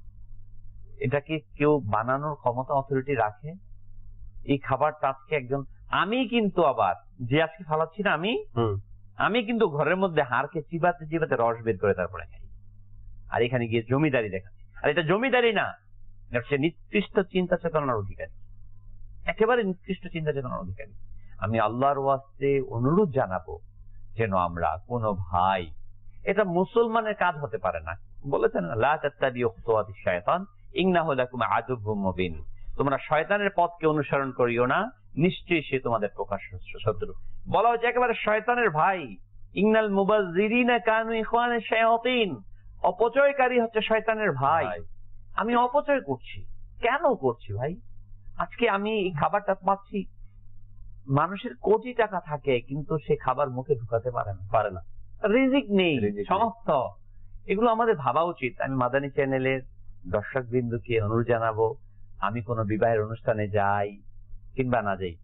এটা কি কেউ বানানোর ক্ষমতা, অথরিটি রাখে? এই খাবারটা আজকে একজন, আমি কিন্তু আবার যে আজকে ফালাচ্ছি না, আমি কিন্তু ঘরের মধ্যে হাড়কে চিবাতে চিবাতে রস বের করে তারপরে খাই, আর এখানে গিয়ে জমিদারি দেখাচ্ছি। আর এটা জমিদারি না, সে নিকৃষ্ট চিন্তা চেতনার অধিকারী, একেবারে নিকৃষ্ট চিন্তা চেতনার অধিকারী। আমি আল্লাহর ওয়াস্তে অনুরোধ জানাবো, যেন আমরা কোন ভাই, এটা মুসলমানের কাজ হতে পারে না, বলেছেন লা তাত্তাবিউ খুতুওয়াতিশ শায়তান ইন্নাহু লাকুম আদুউম মুবিন, তোমরা শয়তানের পথকে অনুসরণ করিও না, নিশ্চয়ই সে তোমাদের প্রকাশ্য শত্রু। বলা হচ্ছে একেবারে শয়তানের ভাই। ইন্নাল মুবাজ্জিরিনা কানু ইখওয়ানা শায়াতিন, অপচয়কারী হচ্ছে শয়তানের ভাই। আমি অপচয় করছি, কেন করছি ভাই? আজকে আমি এই খাবারটা পাচ্ছি, মানুষের কোটি টাকা থাকে কিন্তু সে খাবার মুখে ঢুকাতে পারে না, রিজিক নেই, সমাপ্ত। এগুলো আমাদের ভাবা উচিত। আমি মাদানী চ্যানেলের দর্শক বিন্দুকে অনুরোধ জানাবো, আমি কোনো বিবাহের অনুষ্ঠানে যাই কিংবা না যাই,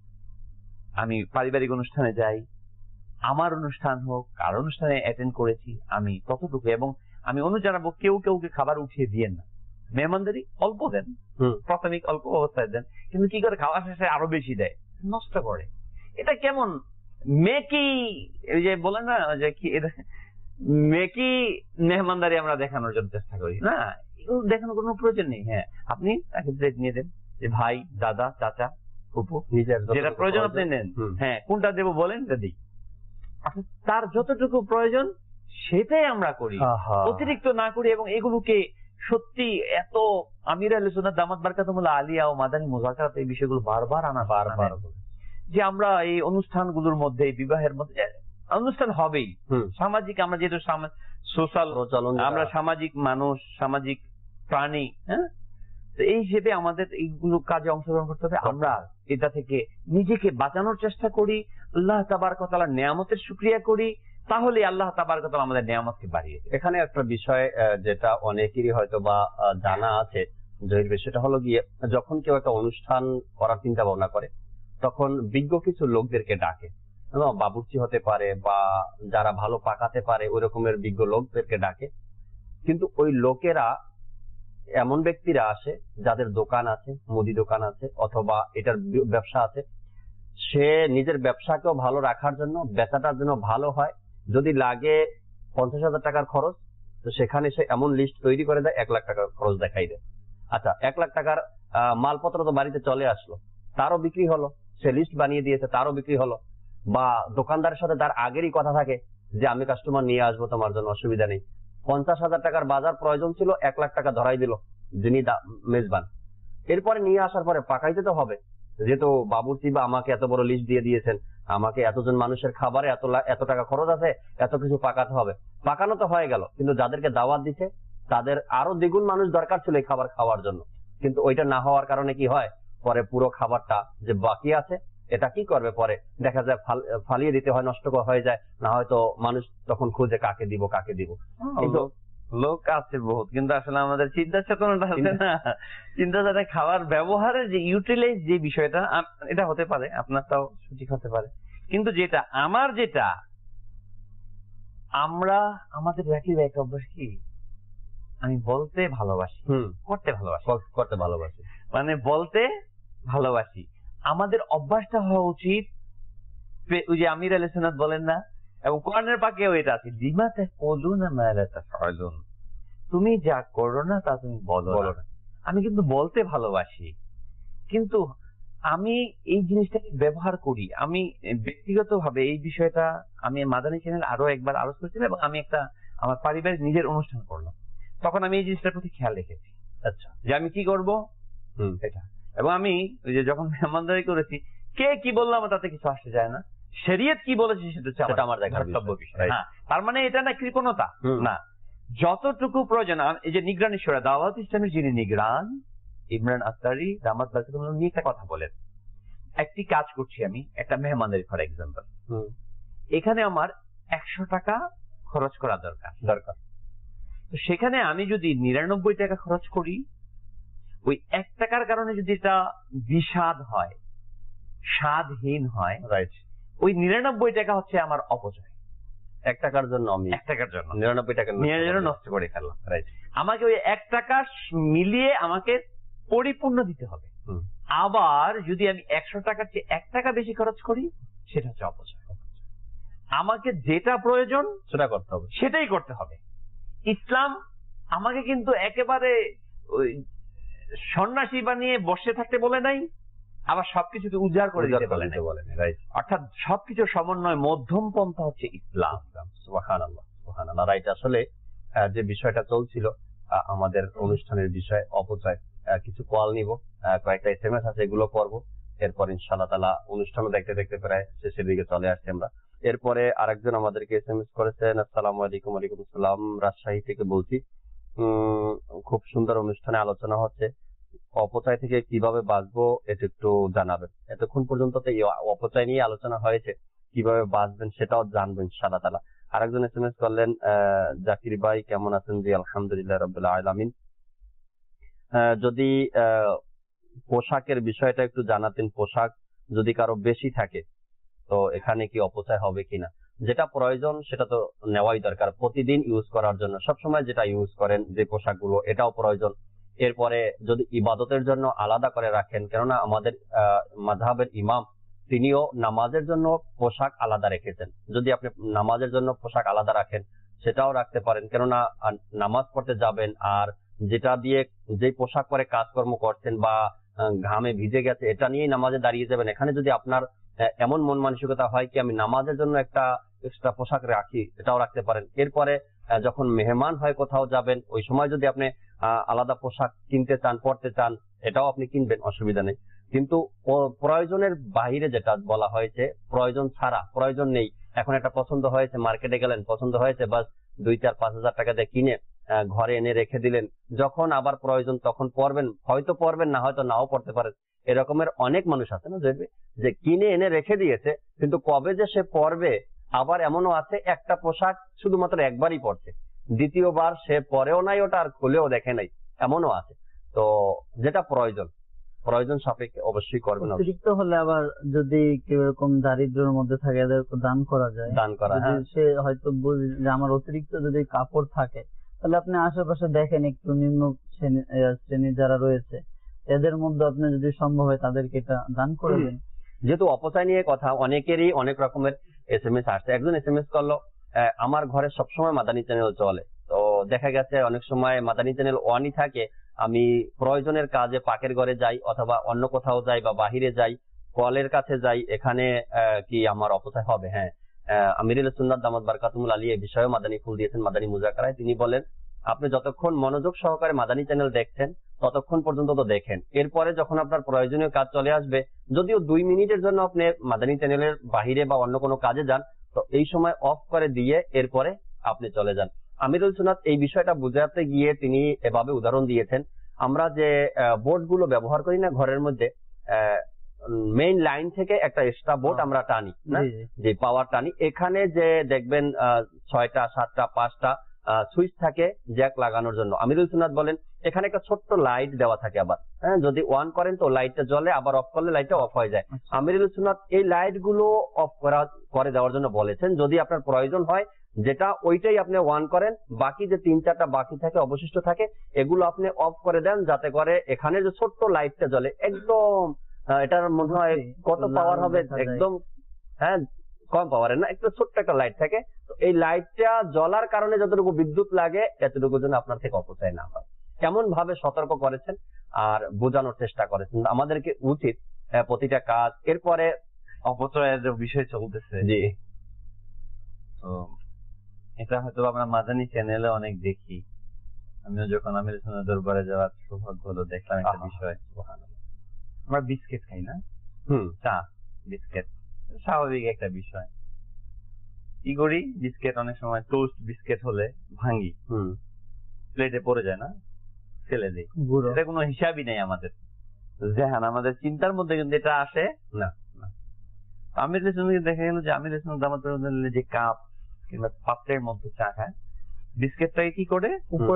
আমি পারিবারিক অনুষ্ঠানে যাই, আমার অনুষ্ঠান হোক, কার অনুষ্ঠানে অ্যাটেন্ড করেছি, আমি ততটুকু। এবং আমি অনুরোধ জানাবো, কেউ কেউকে খাবার উঠিয়ে দিয়েন না, মেহমানদারি অল্প দেন, প্রাথমিক অল্প অবস্থায় দেন, কিন্তু কি করে খাওয়া শেষে আরো বেশি দেয়, নষ্ট করে। এটা কেমন মেকি, এই যে বলেন না যে কি মেকি মেহমানদারি আমরা দেখানোর জন্য চেষ্টা করি না, এগুলো দেখানোর কোনো প্রয়োজন নেই। হ্যাঁ, আপনি তাকে প্লেট নিয়ে দেন, যে ভাই, দাদা, চাচা, ফুপু, নিজের যেটা প্রয়োজন আপনি নেন। হ্যাঁ, কোনটা দেবো বলেন, এটা দিই। তার যতটুকু প্রয়োজন সেটাই আমরা করি, অতিরিক্ত না করি। এবং এগুলোকে সত্যি এত আমির আহলে সুন্নাত দামাত বারকাতুহুল্লাহ আলিয়া ও মাদানী মুযাকারাত এই বিষয়গুলো বারবার যে আমরা এই অনুষ্ঠানগুলোর মধ্যে, বিবাহের মধ্যে অনুষ্ঠান হবেই, সামাজিক, আমরা যেহেতু সোশ্যাল, আমরা সামাজিক মানুষ, সামাজিক প্রাণী, হ্যাঁ, এই হিসেবে আমাদের এইগুলো কাজে অংশগ্রহণ করতে হবে। আমরা এটা থেকে নিজেকে বাঁচানোর চেষ্টা করি, আল্লাহ তাবারক ওয়া তাআলার নিয়ামতের শুকরিয়া করি, তাহলে আল্লাহ তাবারক ওয়া তাআলা আমাদের নিয়ামতকে বাড়িয়ে দেন। এখানে একটা বিষয় যেটা অনেকেরই হয়তো বা জানা আছে, জহির ভাই, সেটা হলো গিয়ে যখন কেউ একটা অনুষ্ঠান করার চিন্তা ভাবনা করে তখন বিজ্ঞ কিছু লোকদেরকে ডাকে, বাবুর্চি হতে পারে বা যারা ভালো পাকাতে পারে ওই রকমের বিজ্ঞ লোকদেরকে ডাকে। কিন্তু ওই লোকেরা এমন ব্যক্তিরা আসে যাদের দোকান আছে, মুদি দোকান আছে অথবা এটার ব্যবসা আছে, সে নিজের ব্যবসাকেও ভালো রাখার জন্য, বেচাটার জন্য ভালো হয়, যদি লাগে 50,000 টাকার খরচ, তো সেখানে সে এমন লিস্ট তৈরি করে দেয় 1 লাখ টাকার খরচ দেখাই দেয়। আচ্ছা, 1 লাখ টাকার মালপত্র তো বাড়িতে চলে আসলো, তারও বিক্রি হলো, সে লিস্ট বানিয়ে দিয়েছে, তারও বিক্রি হলো। বা দোকানদারের সাথে তার আগেরই কথা থাকে যে আমি কাস্টমার নিয়ে আসবো তোমার জন্য, অসুবিধা নেই। 50,000 টাকার বাজার প্রয়োজন ছিল, 1 লাখ টাকা ধরাই দিল যিনি মেজবান। এরপরে নিয়ে আসার পরে পাকাইতে তো হবে, যেহেতু বাবুর্চি বা আমাকে এত বড় লিস্ট দিয়ে দিয়েছেন, আমাকে এতজন মানুষের খাবারে এত টাকা খরচ আছে, এত কিছু পাকাতে হবে। পাকানো তো হয়ে গেল, কিন্তু যাদেরকে দাওয়াত দিছে তাদের আরো দ্বিগুণ মানুষ দরকার ছিল এই খাবার খাওয়ার জন্য। কিন্তু ওইটা না হওয়ার কারণে কি হয়, পরে পুরো খাবারটা যে বাকি আছে এটা কি করবে, পরে দেখা যায় ফালিয়ে দিতে হয়, নষ্ট হয়ে যায়, না হয়তো মানুষ তখন খুঁজে কাকে দিব কাকে দিব। কিন্তু লোক আছে বহুত, কিন্তু আসলে আমাদের চিন্তা চেতনাটা আছে না, চিন্তা চেতনা খাবার ব্যবহারের যে ইউটিলাইজ যে বিষয়টা, এটা হতে পারে আপনারটাও সঠিক হতে পারে, কিন্তু যেটা আমরা আমাদের একটা অভ্যাস কি, আমি বলতে ভালোবাসি, করতে ভালোবাসি, মানে বলতে ভালোবাসি। আমাদের অভ্যাসটা হওয়া উচিত, ওই যে আমির আহলে সুন্নাত বলেন না, এবং কোরআনের পাকেও এটা আছে, লিমা তাকুলুনা মা লা তাফআলুন, তুমি যা করো না তা তুমি বলো না। আমি কিন্তু বলতে ভালোবাসি, কিন্তু আমি এই জিনিসটাকে ব্যবহার করি। আমি ব্যক্তিগতভাবে এই বিষয়টা আমি মাদানী চ্যানেল আরো একবার আলোচনা করেছিলাম, এবং আমি একটা আমার পারিবারিক নিজের অনুষ্ঠান করলাম, তখন আমি এই জিনিসটার প্রতি খেয়াল রেখেছি। আচ্ছা, যে আমি কি করব এটা, এবং আমি ওই যে যখন মেহমানদারি করেছি, কে কি বললাম তাতে কিছু আসে যায় না, শরীয়ত কি বলেছে সেটা আমার দেখার বিষয়। তার মানে এটা না কৃপণতা না, যতটুকু প্রয়োজন। এই যে নিগরানি শোরা, দাওয়াত ইসলামের যিনি নিগরান, ইমরান আখতারি দামাত বারকাতুহুল্লাহ নিয়ে একটা কথা বলেন, একটি কাজ করছি আমি, একটা মেহমানদারি ফর এক্সাম্পল, এখানে আমার 100 টাকা খরচ করা দরকার। তো সেখানে আমি যদি 99 টাকা খরচ করি, ওই 1 টাকার কারণে যদি এটা বিষাদ হয়, স্বাদহীন হয়, রাইট, ওই 99 টাকা হচ্ছে আমার অপচয়। 1 টাকার জন্য আমি 99 টাকা নষ্ট করে ফেললাম, রাইট। আমাকে ওই 1 টাকা মিলিয়ে আমাকে পরিপূর্ণ দিতে হবে। আবার যদি আমি 100 টাকার চেয়ে 1 টাকা বেশি খরচ করি, সেটা হচ্ছে অপচয়। আমাকে যেটা প্রয়োজন সেটা করতে হবে, সেটাই করতে হবে। ইসলাম আমাকে কিন্তু একেবারে ওই সন্ন্যাসী বানিয়ে বসে থাকতে বলে নাই, আবার সবকিছুকে উজাড় করে দিতে বলে নাই, রাইট। অর্থাৎ সবকিছু সমন্বয়, মধ্যম পন্থা হচ্ছে ইসলাম। সুবহানাল্লাহ, সুবহানাল্লাহ, রাইট। আসলে যে বিষয়টা চলছিল আমাদের অনুষ্ঠানের বিষয় অপচয়, কিছু কল নিব, কয়েকটা SMS আছে, এগুলো করবো। এরপর ইনশাআল্লাহ তাআলা অনুষ্ঠানও দেখতে দেখতে প্রায় শেষের দিকে চলে আসছি আমরা। এরপরে আরেকজন আমাদেরকে এসএমএস করেছেন, আসসালামু আলাইকুম। ওয়ালাইকুম আসসালাম, রাজশাহী থেকে বলছি। খুব সুন্দর অনুষ্ঠানে আলোচনা হচ্ছে, অপচয় থেকে কিভাবে বাঁচবো এটা একটু জানাবেন। এতক্ষণ পর্যন্ত তো এই অপচয় নিয়ে আলোচনা হয়েছে, কিভাবে বাঁচবেন সেটাও জানবো ইনশাআল্লাহ তাআলা। আরেকজন এসএমএস করলেন, জাকির ভাই কেমন আছেন? জি আলহামদুলিল্লাহ রাব্বিল আলামিন। যদি পোশাকের বিষয়টা একটু জানাতেন, পোশাক যদি কারো বেশি থাকে তো এখানে কি অপচয় হবে কিনা? যেটা প্রয়োজন সেটা তো নেওয়াই দরকার, প্রতিদিন ইউজ করার জন্য সবসময় যেটা ইউজ করেন যে পোশাকগুলো এটাও প্রয়োজন। এরপরে যদি ইবাদতের জন্য আলাদা করে রাখেন, কেননা আমাদের মাযহাবের ইমাম তিনিও নামাজের জন্য পোশাক আলাদা রেখেছেন। যদি আপনি নামাজের জন্য পোশাক আলাদা রাখেন সেটাও রাখতে পারেন, কেননা নামাজ পড়তে যাবেন আর যেটা দিয়ে যে পোশাক পরে কাজকর্ম করছেন বা ঘামে ভিজে গেছে এটা নিয়েই নামাজে দাঁড়িয়ে যাবেন। এখানে যদি আপনার এমন মন মানসিকতা হয় কি আমি নামাজের জন্য একটা এক্সট্রা পোশাক রাখি, এটাও রাখতে পারেন। এরপরে যখন মেহমান হয় কোথাও যাবেন ওই সময় যদি আপনি আলাদা পোশাক কিনতে চান, পড়তে চান, এটাও আপনি কিনবেন, অসুবিধা নেই। কিন্তু প্রয়োজনের বাইরে যেটা বলা হয়েছে, প্রয়োজন ছাড়া, প্রয়োজন নেই, এখন একটা পছন্দ হয়েছে, মার্কেটে গেলেন, পছন্দ হয়েছে, বাস 2-4-5 হাজার টাকা দিয়ে কিনে ঘরে এনে রেখে দিলেন, যখন আবার প্রয়োজন তখন পড়বেন, হয়তো পড়বেন না, হয়তো নাও পড়তে পারেন। এরকমের অনেক মানুষ আছে না যে কিনে এনে রেখে দিয়েছে, কিন্তু কবে যে সে পড়বে। আবার এমনও আছে একটা পোশাক শুধুমাত্র একবারই পড়ছে, দ্বিতীয়বার সে পরেও নাই ওটা আর খুলেও দেখে নাই, এমনও আছে। তো যেটা প্রয়োজন সাপেক্ষে অবশ্যই করবেন। অতিরিক্ত হলে আবার যদি কেউ এরকম দারিদ্র্যের মধ্যে থাকে এদেরকে দান করা যায়, দান করা, যদি সে হয়তো বুঝে যে আমার অতিরিক্ত যদি কাপড় থাকে, তাহলে আপনি আশেপাশে দেখেন একটু নিম্ন শ্রেণীর যারা রয়েছে এদের মধ্যে আপনি যদি সম্ভব হয় তাদেরকে এটা দান করে দেন। যেহেতু অপচয় নিয়ে কথা, অনেকেরই অনেক রকমের এসএমএস আসছে। একজন এসএমএস করলো, আমার ঘরে সবসময় মাদানী চ্যানেল চলে, তো দেখা গেছে অনেক সময় মাদানী চ্যানেল অনই থাকে, আমি প্রয়োজনের কাজে পাকের ঘরে যাই অথবা অন্য কোথাও যাই বা বাহিরে যাই, কলের কাছে যাই, এখানে কি আমার অপচয় হবে? হ্যাঁ, আমিরুল সুন্নাত দামাত বারকাতুল আলী এই বিষয়ে মাদানী ফুল দিয়েছেন মাদানী মুজাকারায়। তিনি বলেন আপনি যতক্ষণ মনোযোগ সহকারে মাদানী চ্যানেল দেখছেন ততক্ষণ পর্যন্ত তো দেখেন, এরপরে যখন আপনার প্রয়োজনীয় কাজ চলে আসবে, যদিও 2 মিনিটের জন্য আপনি মাদানী চ্যানেলের বাহিরে বা অন্য কোনো কাজে যান, তো এই সময় অফ করে দিয়ে এরপরে আপনি চলে যান। আমিরুল সুন্নাত এই বিষয়টা বুঝাতে গিয়ে তিনি এভাবে উদাহরণ দিয়েছেন, আমরা যে বোর্ড গুলো ব্যবহার করি না ঘরের মধ্যে, মেইন লাইন থেকে একটা এক্সট্রা বোর্ড আমরা টানি না, যে পাওয়ার টানি, এখানে যে দেখবেন 6টা 7টা 5টা সুইচ থাকে জ্যাক লাগানোর জন্য। আমিরুল সুন্নাত বলেন এখানে একটা ছোট্ট লাইট দেওয়া থাকে, আবার হ্যাঁ যদি অন করেন তো লাইটটা জ্বলে, আবার অফ করলে লাইটটা অফ হয়ে যায়। আমিরুল সুন্নাত এই লাইট গুলো অফ করে দেওয়ার জন্য বলেছেন, যদি আপনার প্রয়োজন হয় যেটা ওইটাই আপনি অন করেন, বাকি যে 3-4টা বাকি থাকে অবশিষ্ট থাকে এগুলো আপনি অফ করে দেন, যাতে করে এখানে যে ছোট্ট লাইটটা জ্বলে একদম, এটার মনে হয় কত পাওয়ার হবে, একদম হ্যাঁ কম পাওয়ারের না, একটু ছোট্ট একটা লাইট থাকে, তো এই লাইটটা জ্বলার কারণে যতটুকু বিদ্যুৎ লাগে এতটুকু যেন আপনার থেকে অপচয় না হয়, কেমন ভাবে সতর্ক করেছেন আর বোঝানোর চেষ্টা করেছেন। আমাদেরকে উচিত প্রতিটা কাজ। এরপরে অপচয়ের যে বিষয় চলতেছে, জি, তো এটা হয়তো আমরা মাদানী চ্যানেলে অনেক দেখি। আমিও যখন আমির সুন্নাত দরবারে যাওয়ার সৌভাগ্য হলো দেখলাম একটা বিষয়, আমরা বিস্কিট খাই না, চা বিস্কিট স্বাভাবিক একটা বিষয়, কি করি বিস্কিট অনেক সময় টোস্ট বিস্কিট হলে ভাঙি, প্লেটে পড়ে যায় না, ফেলে দিই, এটা কোনো হিসাবই নেই আমাদের জেহান, আমাদের চিন্তার মধ্যে কিন্তু এটা আসে না। আমির সুন্নাত দেখা গেল যে আমির সুন্নাত দামাত যে কাপ কিংবা পাত্রের মধ্যে চা খায়, বিস্কিটটাকে কি করে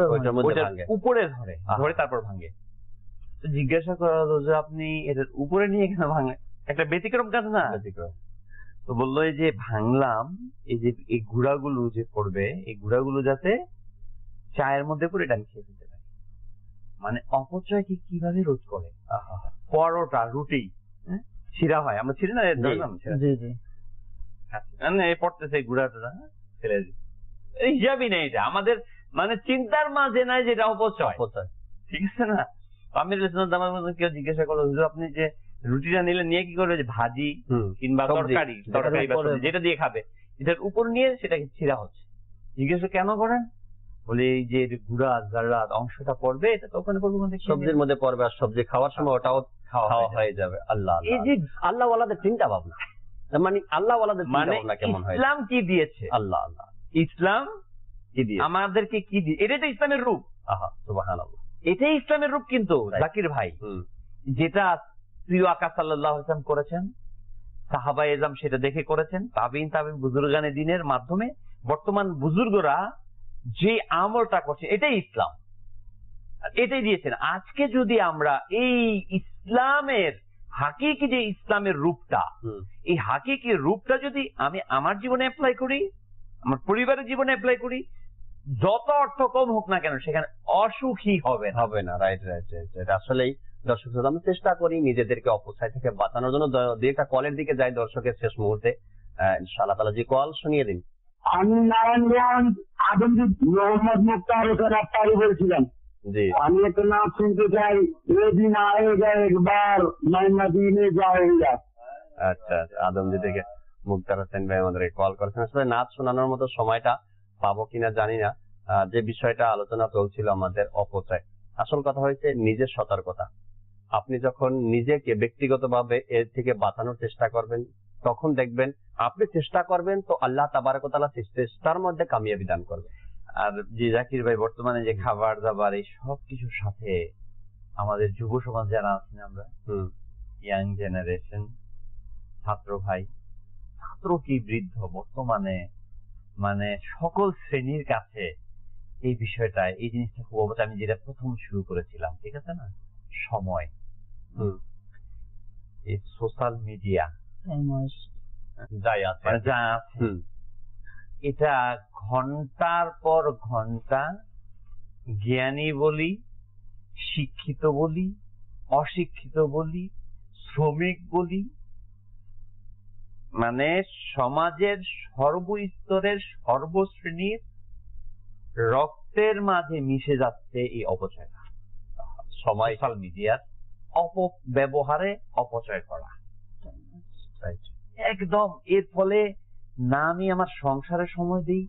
উপরে ধরে তারপর ভাঙে। তো জিজ্ঞাসা করা হলো যে আপনি এটার উপরে নিয়ে কেন ভাঙে, একটা ব্যতিক্রম কাজ না? তো বললো এই যে ভাঙলাম, এই যে এই গুঁড়াগুলো যে পড়বে, এই গুঁড়াগুলো যাতে চায়ের মধ্যে পড়ে এটা আমি খেয়ে ফেলতে পারি। মানে অপচয়কে কিভাবে রোধ করে। পরোটা রুটি ছিঁড়া হয়, আমরা ছিঁড়ি না, পড়তেছে গুঁড়াটা ফেলে দিই, হিসাবই নেই, এটা আমাদের মানে চিন্তার মাঝে নাই যেটা অপচয়, ঠিক আছে না? আমির আমার মধ্যে কেউ জিজ্ঞাসা করলো আপনি যে রুটিটা নিলে নিয়ে কি করবে, যে ভাজি কিংবা তরকারি যেটা দিয়ে খাবে এটার উপর নিয়ে সেটাকে ছিঁড়া হচ্ছে, জিজ্ঞাসা কেন করেন? বলে এই যে গুঁড়া জাররা অংশটা পড়বে এটা তো ওখানে পড়বে, সবজির মধ্যে পড়বে, আর সবজি খাওয়ার সময় ওটাও খাওয়া হয়ে যাবে। আল্লাহ এই যে আল্লাহ ওয়ালাদের চিন্তা ভাবনা, মানে আল্লাহ ওয়ালাদের চিন্তা মানে ভাবনা কেমন হয়? ইসলাম কি দিয়েছে? আল্লাহ আল্লাহ ইসলাম কি দিয়ে? আমাদেরকে কি দিয়ে? এটাই তো ইসলামের রূপ। আহা সুবহানাল্লাহ। এটাই ইসলামের রূপ কিন্তু Right. জাকির ভাই, হুম, যেটা প্রিয় আকা সাল্লাল্লাহু আলাইহি ওয়াসাল্লাম করেছেন, সাহাবায়ে এজাম সেটা দেখে করেছেন, তাবিন বুজুর্গানে দ্বীনের মাধ্যমে বর্তমান বুজুর্গরা যে আমলটা করছে এটাই ইসলাম, এটাই দিয়েছেন। আজকে যদি আমরা এই ইসলামের হাকিকি যে ইসলামের রূপটা, হুম, এই হাকিকি রূপটা যদি আমি আমার জীবনে অ্যাপ্লাই করি, আমার পরিবারের জীবনে অ্যাপ্লাই করি, যত অর্থ কম হোক না কেন সেখানে অসুখী হবে না। হবে না। Right right right. এটা আসলেই দর্শক শ্রোতা, আমরা চেষ্টা করি নিজেদেরকে অপচয় থেকে বাঁচানোর জন্য। দুই একটা কলের দিকে যাই দর্শকের শেষ মুহূর্তে, ইনশাআল্লাহ তাআলা। জি, কল শুনিয়ে দিন। আমি নারায়ণগঞ্জ আদমজি মোহাম্মদ মুক্তার হোসেন আত্মারি বলছিলাম। জি, আমি একটা নাম শুনতে চাই, এদিন আয়েগা একবার मैं मदीने जाऊंगा। আচ্ছা আচ্ছা। আদমজি থেকে মুক্তার হোসেন ভাই আমাদেরকে কল করেছেন। আসলে নাচ শোনানোর মতো সময়টা পাবো কিনা জানি না। যে বিষয়টা আলোচনা চলছিল আমাদের অপচয়, আসল কথা হয়েছে নিজের সতর্কতা। আপনি যখন নিজেকে ব্যক্তিগতভাবে এর থেকে বাঁচানোর চেষ্টা করবেন, তখন দেখবেন আপনি চেষ্টা করবেন তো আল্লাহ তাবারক ওয়া তাআলা চেষ্টার মধ্যে কামিয়াবি দান করবে। আর জি জাকির ভাই, বর্তমানে যে খাবার দাবার এই সব কিছুর সাথে আমাদের যুব সমাজ যারা আছেন, আমরা ইয়াং জেনারেশন, ছাত্র ভাই, ছাত্র কি বৃদ্ধ, বর্তমানে মানে সকল শ্রেণীর কাছে এই বিষয়টা, এই জিনিসটা খুব অবশ্যই, আমি যেটা প্রথম শুরু করেছিলাম, ঠিক আছে না, সময়, এই সোশ্যাল মিডিয়া যাই আছে মানে যা আছে, এটা ঘন্টার পর ঘন্টা জ্ঞানী বলি, শিক্ষিত বলি, অশিক্ষিত বলি, শ্রমিক বলি, মানে সমাজের সর্বস্তরের সর্বশ্রেণীর রক্তের মাঝে মিশে যাচ্ছে এই অপচয়টা। সময় সোশ্যাল মিডিয়ার অপব্যবহারে অপচয় করা একদম। এর ফলে না আমি আমার সংসারে সময় দিই,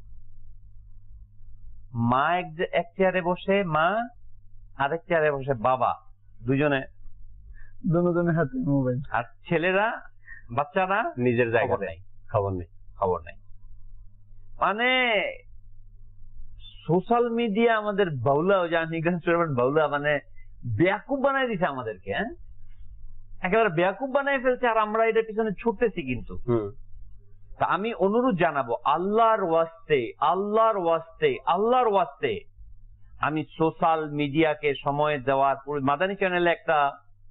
মা এক চেয়ারে বসে, মা আরেক চেয়ারে বসে, বাবা দুজনের হাতে মোবাইল, আর ছেলেরা বাচ্চারা নিজের জায়গা খবর নেই, খবর নেই। মানে সোশ্যাল মিডিয়া আমাদের বাউলা, বাউলা মানে বেয়াকুব বানাই দিছে আমাদেরকে। হ্যাঁ, একেবারে বেয়াকুব বানাই ফেলছে, আর আমরা এটার পিছনে ছুটতেছি। কিন্তু তা আমি অনুরোধ জানাবো, আল্লাহর ওয়াস্তে, আল্লাহর ওয়াস্তে, আল্লাহর ওয়াস্তে আমি সোশ্যাল মিডিয়াকে সময় দেওয়ার, মাদানী চ্যানেলে একটা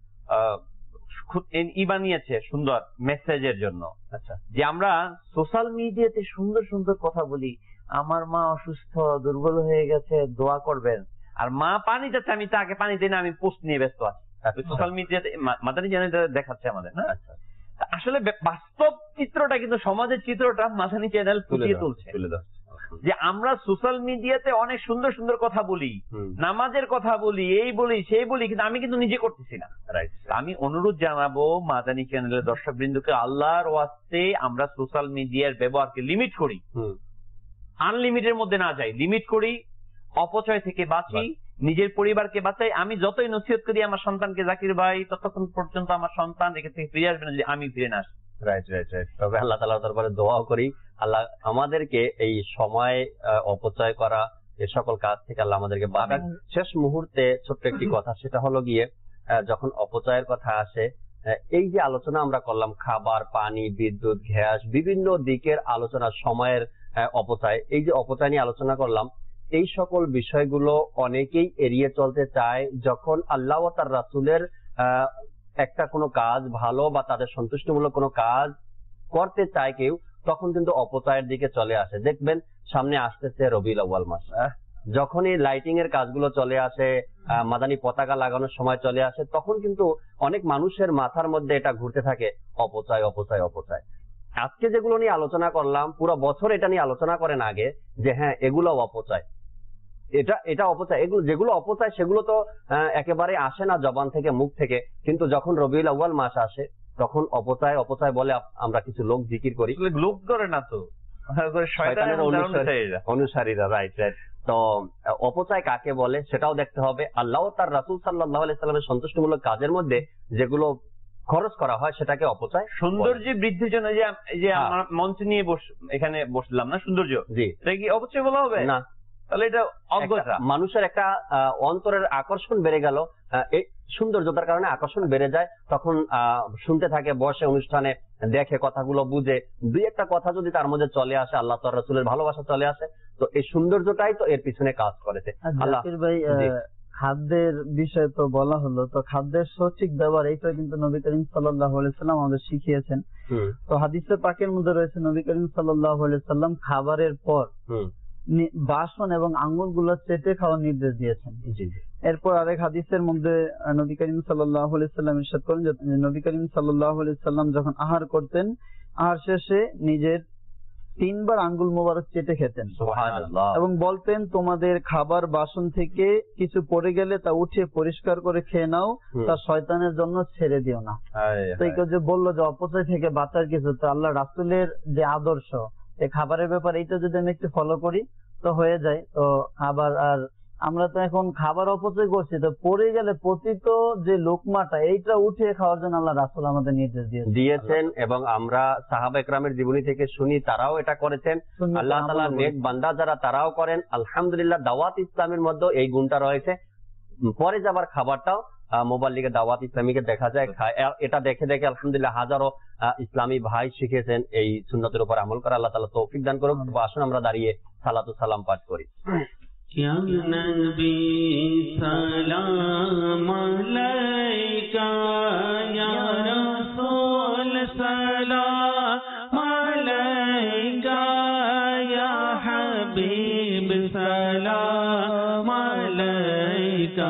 বানিয়েছে সুন্দর মেসেজের জন্য। আচ্ছা, যে আমরা সোশ্যাল মিডিয়াতে সুন্দর সুন্দর কথা বলি, আমার মা অসুস্থ, দুর্বল হয়ে গেছে, দোয়া করবেন। আর মা পানি যাচ্ছে, আমি তাকে পানি দিই না, আমি পোস্ট নিয়ে ব্যস্ত আছি। সোশ্যাল মিডিয়াতে মাদানী চ্যানেলে দেখাচ্ছে আমাদের। না, আসলে বাস্তব চিত্রটা কিন্তু, সমাজের চিত্রটা মাদানী চ্যানেল ফুটিয়ে তুলছে, যে আমরা সোশ্যাল মিডিয়াতে অনেক সুন্দর সুন্দর কথা বলি, নামাজের কথা বলি, এই বলি সেই বলি, কিন্তু আমি কিন্তু নিজে করতেছি না। আমি অনুরোধ জানাবো মাদানী চ্যানেলের দর্শক বৃন্দকে, আল্লাহর ওয়াস্তে আমরা সোশ্যাল মিডিয়ার ব্যবহারকে লিমিট করি, আনলিমিটের মধ্যে না যাই, লিমিট করি, অপচয় থেকে বাঁচি, নিজের পরিবারকে বাঁচাই। আমি যতই নসিহত করি আমার সন্তানকে, জাকির ভাই, ততক্ষণ পর্যন্ত আমার সন্তান এখান থেকে ফিরে আসবে না যদি আমি ফিরে না আসি। Right right right. তবে আল্লাহ তাআলার দরবারে দোয়া করি, আল্লাহ আমাদেরকে এই সময় অপচয় করা, এই সকল কাজ থেকে আল্লাহ আমাদেরকে বাঁচান। শেষ মুহূর্তে ছোট্ট একটি কথা, সেটা হলো গিয়ে যখন অপচয়ের কথা আসে, এই যে আলোচনা আমরা করলাম, খাবার, পানি, বিদ্যুৎ, গ্যাস, বিভিন্ন দিকের আলোচনা, সময়ের অপচয়, এই যে অপচয় নিয়ে আলোচনা করলাম, এই সকল বিষয়গুলো অনেকেই এড়িয়ে চলতে চায়। যখন আল্লাহ ও তার রাসূলের একটা কোনো কাজ ভালো বা তাদের সন্তুষ্টিমূলক কোনো কাজ করতে চায় কেউ, তখন কিন্তু অপচয়ের দিকে চলে আসে। দেখবেন সামনে আসতেছে রবিউল আউয়াল মাস, যখনই লাইটিং এর কাজগুলো চলে আসে, মাদানী পতাকা লাগানোর সময় চলে আসে, তখন কিন্তু অনেক মানুষের মাথার মধ্যে এটা ঘুরতে থাকে, অপচয় অপচয় অপচয়। আজকে যেগুলো নিয়ে আলোচনা করলাম, পুরো বছর এটা নিয়ে আলোচনা করেন আগে, যে হ্যাঁ এগুলো অপচয়, এটা অপচয়। এগুলো যেগুলো অপচয় সেগুলো তো একেবারে আসে না জবান থেকে, মুখ থেকে, কিন্তু যখন রবিউল আউয়াল মাস আসে তখন অপচয় অপচয় বলে আমরা কিছু লোক জিকির করি। লোক করে না তো, শয়তানের অনুসারীরা। Right right. তো অপচয় কাকে বলে সেটাও দেখতে হবে। আল্লাহ তার রাসূল সাল্লাল্লাহু আলাইহি সাল্লামের সন্তুষ্টিমূলক কাজের মধ্যে যেগুলো খরচ করা হয় সেটাকে অপচয়। সৌন্দর্য বৃদ্ধির জন্য যে আমরা মঞ্চ নিয়ে এখানে বসলাম না, সৌন্দর্য, জি, এটা কি অপচয় বলা হবে না? তাহলে এটা অজ্ঞতা। মানুষের একটা অন্তরের আকর্ষণ বেড়ে গেল, এই সৌন্দর্যতার কারণে আকর্ষণ বেড়ে যায়, তখন শুনতে থাকে, বসে অনুষ্ঠানে দেখে, কথাগুলো বুঝে, দুই একটা কথা যদি তার মধ্যে চলে আসে, আল্লাহ তার রাসূলের ভালোবাসা চলে আসে, তো এই সৌন্দর্যটাই তো এর পিছনে কাজ করেছে। আল্লাহ ভাই, খাদ্যের বিষয় তো বলা হলো, তো খাদ্যের সঠিক ব্যবহার এইটা কিন্তু নবী করিম সাল্লাল্লাহু আলাইহি সাল্লাম আমাদের শিখিয়েছেন। তো হাদিসে পাকের মধ্যে রয়েছে নবী করিম সাল্লাল্লাহু আলাইহি সাল্লাম খাবারের পর বাসন এবং আঙ্গুলগুলো চেটে খাওয়ার নির্দেশ দিয়েছেন। এরপর আরেক হাদিসের মধ্যে নবী করিম সাল্লাল্লাহু আলাইহি সাল্লাম ইরশাদ করেন যে নবী করিম সাল্লাল্লাহু আলাইহি সাল্লাম যখন আহার করতেন, আহার শেষে নিজের 3 বার আঙ্গুল মোবারক চেটে খেতেন এবং বলতেন, তোমাদের খাবার বাসন থেকে কিছু পড়ে গেলে তা উঠিয়ে পরিষ্কার করে খেয়ে নাও, তা শয়তানের জন্য ছেড়ে দিও না। তো এই যে বললো যে অপচয় থেকে বাঁচার কিছু, তো আল্লাহ রাসূলের যে আদর্শ এই খাবারের ব্যাপারে, এইটা যদি আমি একটু ফলো করি তো হয়ে যায়। তো আবার আর আমরা তো এখন খাবার অপচয় করছি, তো পড়ে গেলে পতিত যে লোকমাটা এইটা উঠিয়ে খাওয়ার জন্য আল্লাহ রাসূল আমাদের নির্দেশ দিয়েছেন এবং আমরা সাহাবা একরামের জীবনী থেকে শুনি তারাও এটা করেছেন। আল্লাহ তাআলা নেক বান্দা যারা তারাও করেন। আলহামদুলিল্লাহ, দাওয়াত ইসলামের মধ্যে এই গুণটা রয়েছে। পরে যাবার খাবারটাও মোবাইল লিগে দাওয়াত ইসলামীকে দেখা যায় খায়। এটা দেখে দেখে আলহামদুলিল্লাহ হাজারো ইসলামী ভাই শিখেছেন এই সুন্নতের উপর আমল করা। আল্লাহ তাআলা তৌফিক দান করুক। আসুন আমরা দাঁড়িয়ে সালাতু সালাম পাঠ করি। या नबी सलाम अलैका, या रसूल सलाम अलैका, या हबीब सलाम अलैका,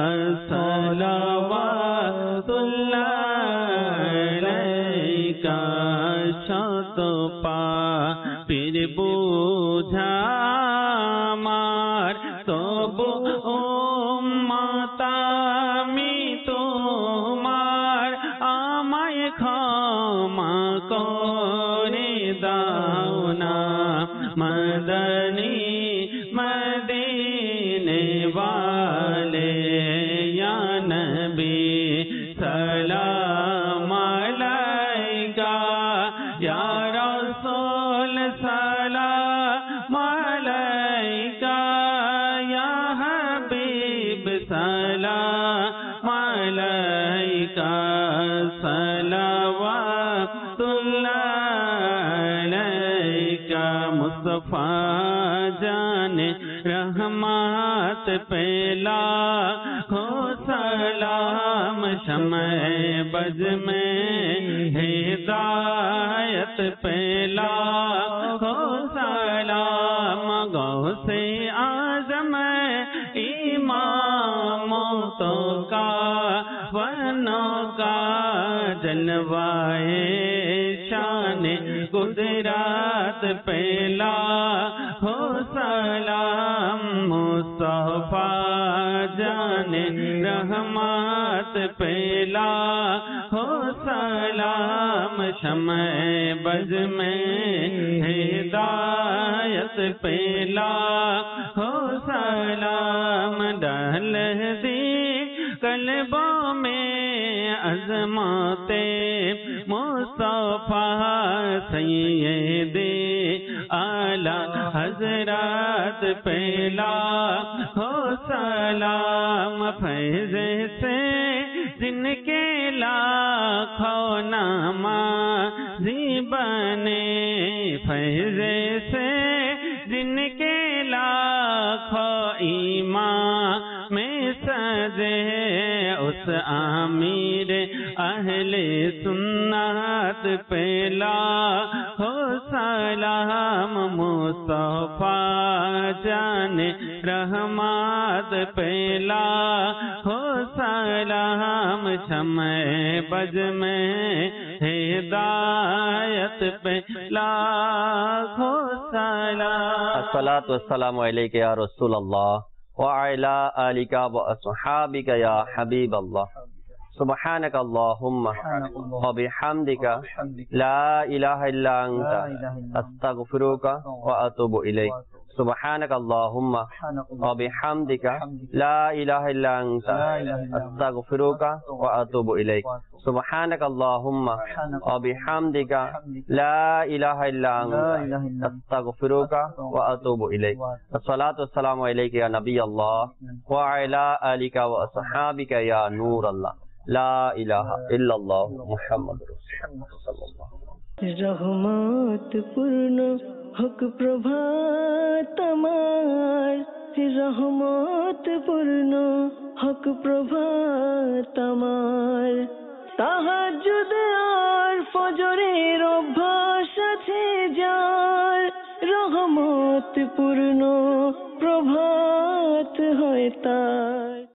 सलावतुल्लाह अलैका। शत पापीर बोझा তবু উম্মত আমি তোমার, আমায় ক্ষমা করে দাও না। মদনী মদিনে ওয়ালে, ইয়া নবী সালাম আলাইকা, ইয়া রাসূল সালাম আলাইকা, सलाम अलैका, सलावतुल्लाह अलैका। मुस्तफा जाने रहमत पेला हो सलाम, शमए बज में हिदायत पेला हो सलाम। गौसे आज़म इमामों तो का वनों का जलवाए शान गुजरात पेला हो सलाम। मुस्तफा जाने रहमत पेला हो सलाम, शमए बज में हिदायत पेला हो सलाम। डाल दी कल्बों में अज़मते मुस्तफा, सय्यदे आला हज़रात पेला हो सलाम। फैज़ से जिनके लाखों नमाज़ी बने, फैज़ से जिनके लाखों ईमान में सजे, उस आमिर अहले सुन्नत पेला हो सलाम। मुस्तफा जाने रहमत पेला हो सलाम, शमए बज में हिदायत पेला हो सलाम। अस्सलातु वस्सलामु अलैका या रसूल अल्लाह व अला आलिका व अस्हाबिका या हबीब अल्लाह। सुब्हानक अल्लाहुम्मा व बिहम्दिका ला इलाहा इल्ला अंता अस्तगफिरुका व अतूबु इलैक। সুবহানাকাল্লাহুম্মা ওয়া বিহামদিকা লা ইলাহা ইল্লা আনতা আস্তাগফিরুকা ওয়া আতুবু ইলাইক সুবহানাকাল্লাহুম্মা ওয়া বিহামদিকা লা ইলাহা ইল্লা আনতা আস্তাগফিরুকা ওয়া আতুবু ইলাইক আসসালাতু ওয়াসসালামু আলাইকা ইয়া নাবিয়াল্লাহ ওয়া আলা আলিকা ওয়া আসহাবিকা ইয়া নূরাল্লাহ লা ইলাহা ইল্লাল্লাহ মুহাম্মাদুর রাসূলুল্লাহ সাল্লাল্লাহু রহমত পূর্ণ হক প্রভাত আমার, রহমত পূর্ণ হক প্রভাত আমার। তাহাজ্জুদ আর ফজরের অভ্যাস আছে যার, রহমত পূর্ণ প্রভাত হয় তার।